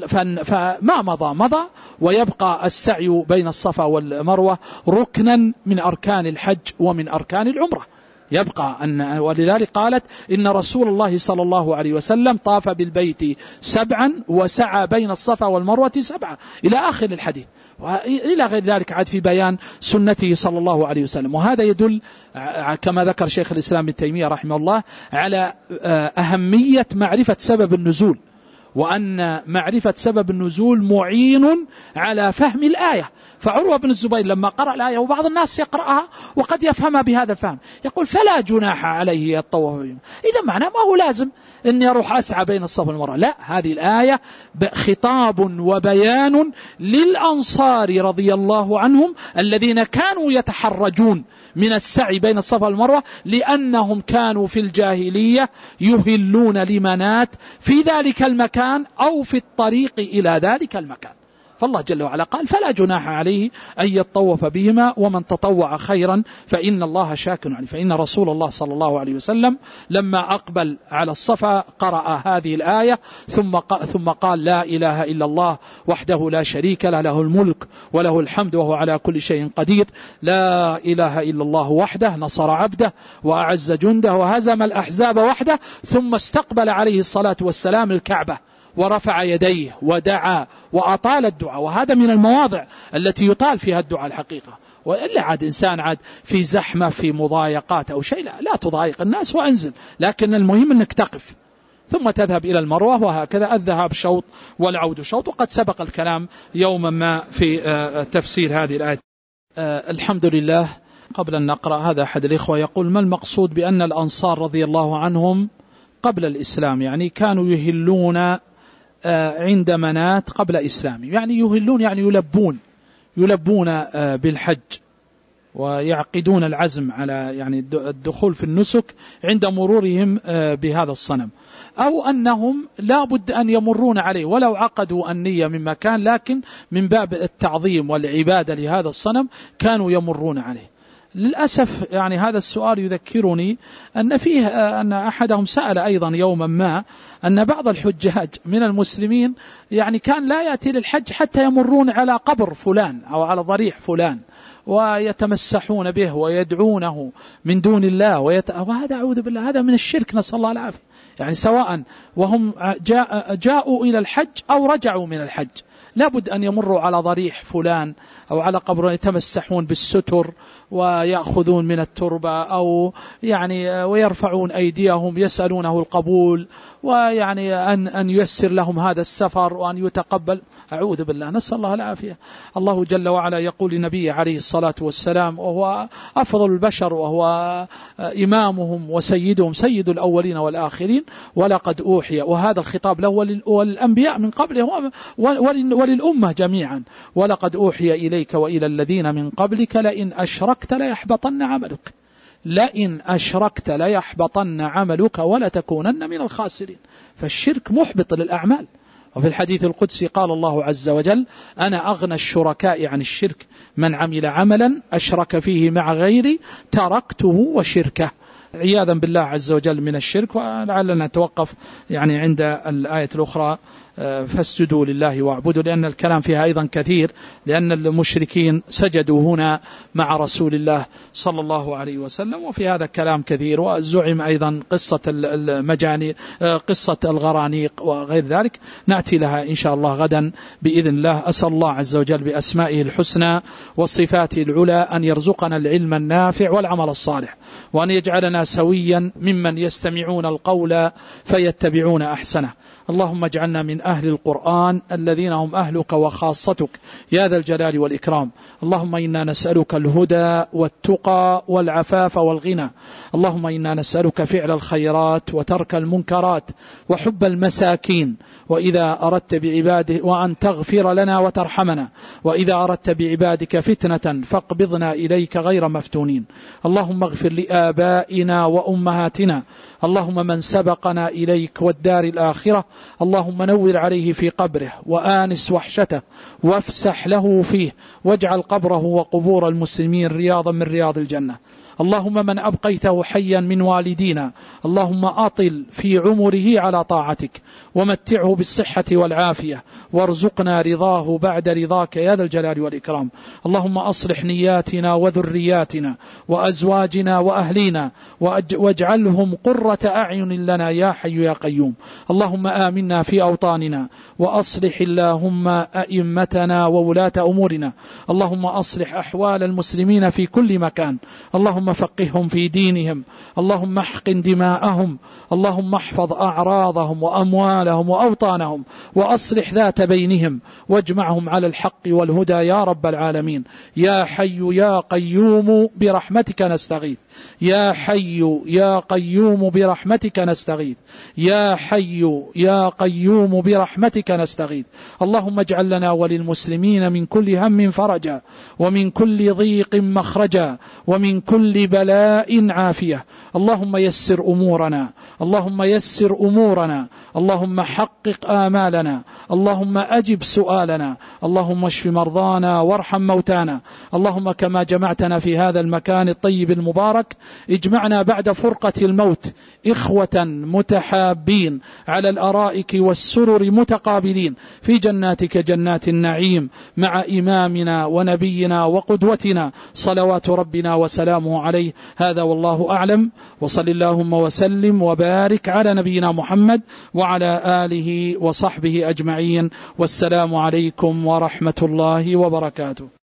فما مضى مضى، ويبقى السعي بين الصفا والمروة ركنا من أركان الحج ومن أركان العمرة، يبقى أن ولذلك قالت إن رسول الله صلى الله عليه وسلم طاف بالبيت سبعا وسعى بين الصفا والمروة سبعا إلى آخر الحديث، وإلى غير ذلك عاد في بيان سنته صلى الله عليه وسلم. وهذا يدل كما ذكر شيخ الإسلام ابن تيمية رحمه الله على أهمية معرفة سبب النزول، وأن معرفة سبب النزول معين على فهم الآية. فعروة بن الزبير لما قرأ الآية، وبعض الناس يقرأها وقد يفهمها بهذا الفهم، يقول فلا جناح عليه يطوف بهما. إذا معنى ما هو لازم أن يروح أسعى بين الصفا والمروة، لا، هذه الآية خطاب وبيان للأنصار رضي الله عنهم الذين كانوا يتحرجون من السعي بين الصفا والمروة، لأنهم كانوا في الجاهلية يهلون لمنات في ذلك المكان أو في الطريق إلى ذلك المكان. فالله جل وعلا قال فلا جناح عليه أن يطوف بهما ومن تطوع خيرا فإن الله شاكر عليه. فإن رسول الله صلى الله عليه وسلم لما أقبل على الصفا قرأ هذه الآية ثم ثم قال لا إله إلا الله وحده لا شريك له، له الملك وله الحمد وهو على كل شيء قدير، لا إله إلا الله وحده نصر عبده وأعز جنده وهزم الأحزاب وحده. ثم استقبل عليه الصلاة والسلام الكعبة ورفع يديه ودعا وأطال الدعاء، وهذا من المواضع التي يطال فيها الدعاء الحقيقة. وإلا عاد إنسان عاد في زحمة في مضايقات أو شيء، لا, لا تضايق الناس وأنزل، لكن المهم أنك تقف ثم تذهب إلى المروة، وهكذا الذهاب شوط والعود شوط. وقد سبق الكلام يوما ما في تفسير هذه الآية. الحمد لله. قبل أن نقرأ، هذا أحد الإخوة يقول ما المقصود بأن الأنصار رضي الله عنهم قبل الإسلام يعني كانوا يهلون عند منات قبل إسلامه؟ يعني يهلون يعني يلبون يلبون بالحج ويعقدون العزم على يعني الدخول في النسك عند مرورهم بهذا الصنم، أو أنهم لا بد أن يمرون عليه ولو عقدوا النية من مكان، لكن من باب التعظيم والعبادة لهذا الصنم كانوا يمرون عليه. للأسف يعني هذا السؤال يذكرني أن فيه أن أحدهم سأل أيضا يوما ما أن بعض الحجاج من المسلمين يعني كان لا يأتي للحج حتى يمرون على قبر فلان أو على ضريح فلان ويتمسحون به ويدعونه من دون الله ويت... وهذا أعوذ بالله هذا من الشرك، نسأل الله العافية. يعني سواء وهم جاء جاءوا إلى الحج أو رجعوا من الحج لابد أن يمروا على ضريح فلان أو على قبر يتمسحون بالستر ويأخذون من التربة أو يعني ويرفعون أيديهم يسألونه القبول ويعني أن, أن ييسر لهم هذا السفر وأن يتقبل. أعوذ بالله، نسأل الله العافية. الله جل وعلا يقول لنبيه عليه الصلاة والسلام وهو أفضل البشر وهو إمامهم وسيدهم، سيد الأولين والآخرين: ولقد أوحي، وهذا الخطاب له وللأنبياء من قبله وللأمة جميعا: ولقد أوحي إليك وإلى الذين من قبلك لئن أشركت ليحبطن عملك، لئن أشركت ليحبطن عملك ولتكونن من الخاسرين. فالشرك محبط للأعمال. وفي الحديث القدسي قال الله عز وجل: أنا أغنى الشركاء عن الشرك، من عمل عملا أشرك فيه مع غيري تركته وشركه. عياذا بالله عز وجل من الشرك. ولعلنا نتوقف يعني عند الآية الأخرى: فاسجدوا لله واعبدوا، لأن الكلام فيها أيضا كثير، لأن المشركين سجدوا هنا مع رسول الله صلى الله عليه وسلم، وفي هذا كلام كثير. وزعم أيضا قصة المجاني، قصة الغرانيق وغير ذلك، نأتي لها إن شاء الله غدا بإذن الله. أسأل الله عز وجل بأسمائه الحسنى وصفاته العلى أن يرزقنا العلم النافع والعمل الصالح، وأن يجعلنا سويا ممن يستمعون القول فيتبعون أحسنه. اللهم اجعلنا من أهل القرآن الذين هم أهلك وخاصتك يا ذا الجلال والإكرام. اللهم إنا نسألك الهدى والتقى والعفاف والغنى. اللهم إنا نسألك فعل الخيرات وترك المنكرات وحب المساكين، وإذا أردت بعباده وأن تغفر لنا وترحمنا، وإذا أردت بعبادك فتنة فاقبضنا إليك غير مفتونين. اللهم اغفر لآبائنا وأمهاتنا، اللهم من سبقنا إليك والدار الآخرة، اللهم نور عليه في قبره وآنس وحشته وافسح له فيه، واجعل قبره وقبور المسلمين رياضا من رياض الجنة. اللهم من أبقيته حيا من والدينا، اللهم أطل في عمره على طاعتك، ومتعه بالصحة والعافية، وارزقنا رضاه بعد رضاك يا ذا الجلال والإكرام. اللهم أصلح نياتنا وذرياتنا وأزواجنا وأهلينا، واجعلهم قرة أعين لنا يا حي يا قيوم. اللهم آمنا في أوطاننا، وأصلح اللهم أئمتنا وولاة أمورنا. اللهم أصلح أحوال المسلمين في كل مكان، اللهم فقههم في دينهم، اللهم احقن دماءهم، اللهم احفظ أعراضهم وأموالهم وأوطانهم، وأصلح ذات بينهم، واجمعهم على الحق والهدى يا رب العالمين. يا حي يا قيوم برحمتك نستغيث، يا حي يا قيوم برحمتك نستغيث، يا حي يا قيوم برحمتك نستغيث. اللهم اجعل لنا وللمسلمين من كل هم فرجا، ومن كل ضيق مخرجا، ومن كل بلاء عافية. اللهم يسر أمورنا، اللهم يسر أمورنا، اللهم حقق آمالنا، اللهم أجب سؤالنا، اللهم اشف مرضانا وارحم موتانا. اللهم كما جمعتنا في هذا المكان الطيب المبارك، اجمعنا بعد فرقة الموت إخوة متحابين على الأرائك والسرر متقابلين في جناتك جنات النعيم، مع إمامنا ونبينا وقدوتنا صلوات ربنا وسلامه عليه. هذا والله أعلم، وصل اللهم وسلم وبارك على نبينا محمد وعلى آله وصحبه أجمعين، والسلام عليكم ورحمة الله وبركاته.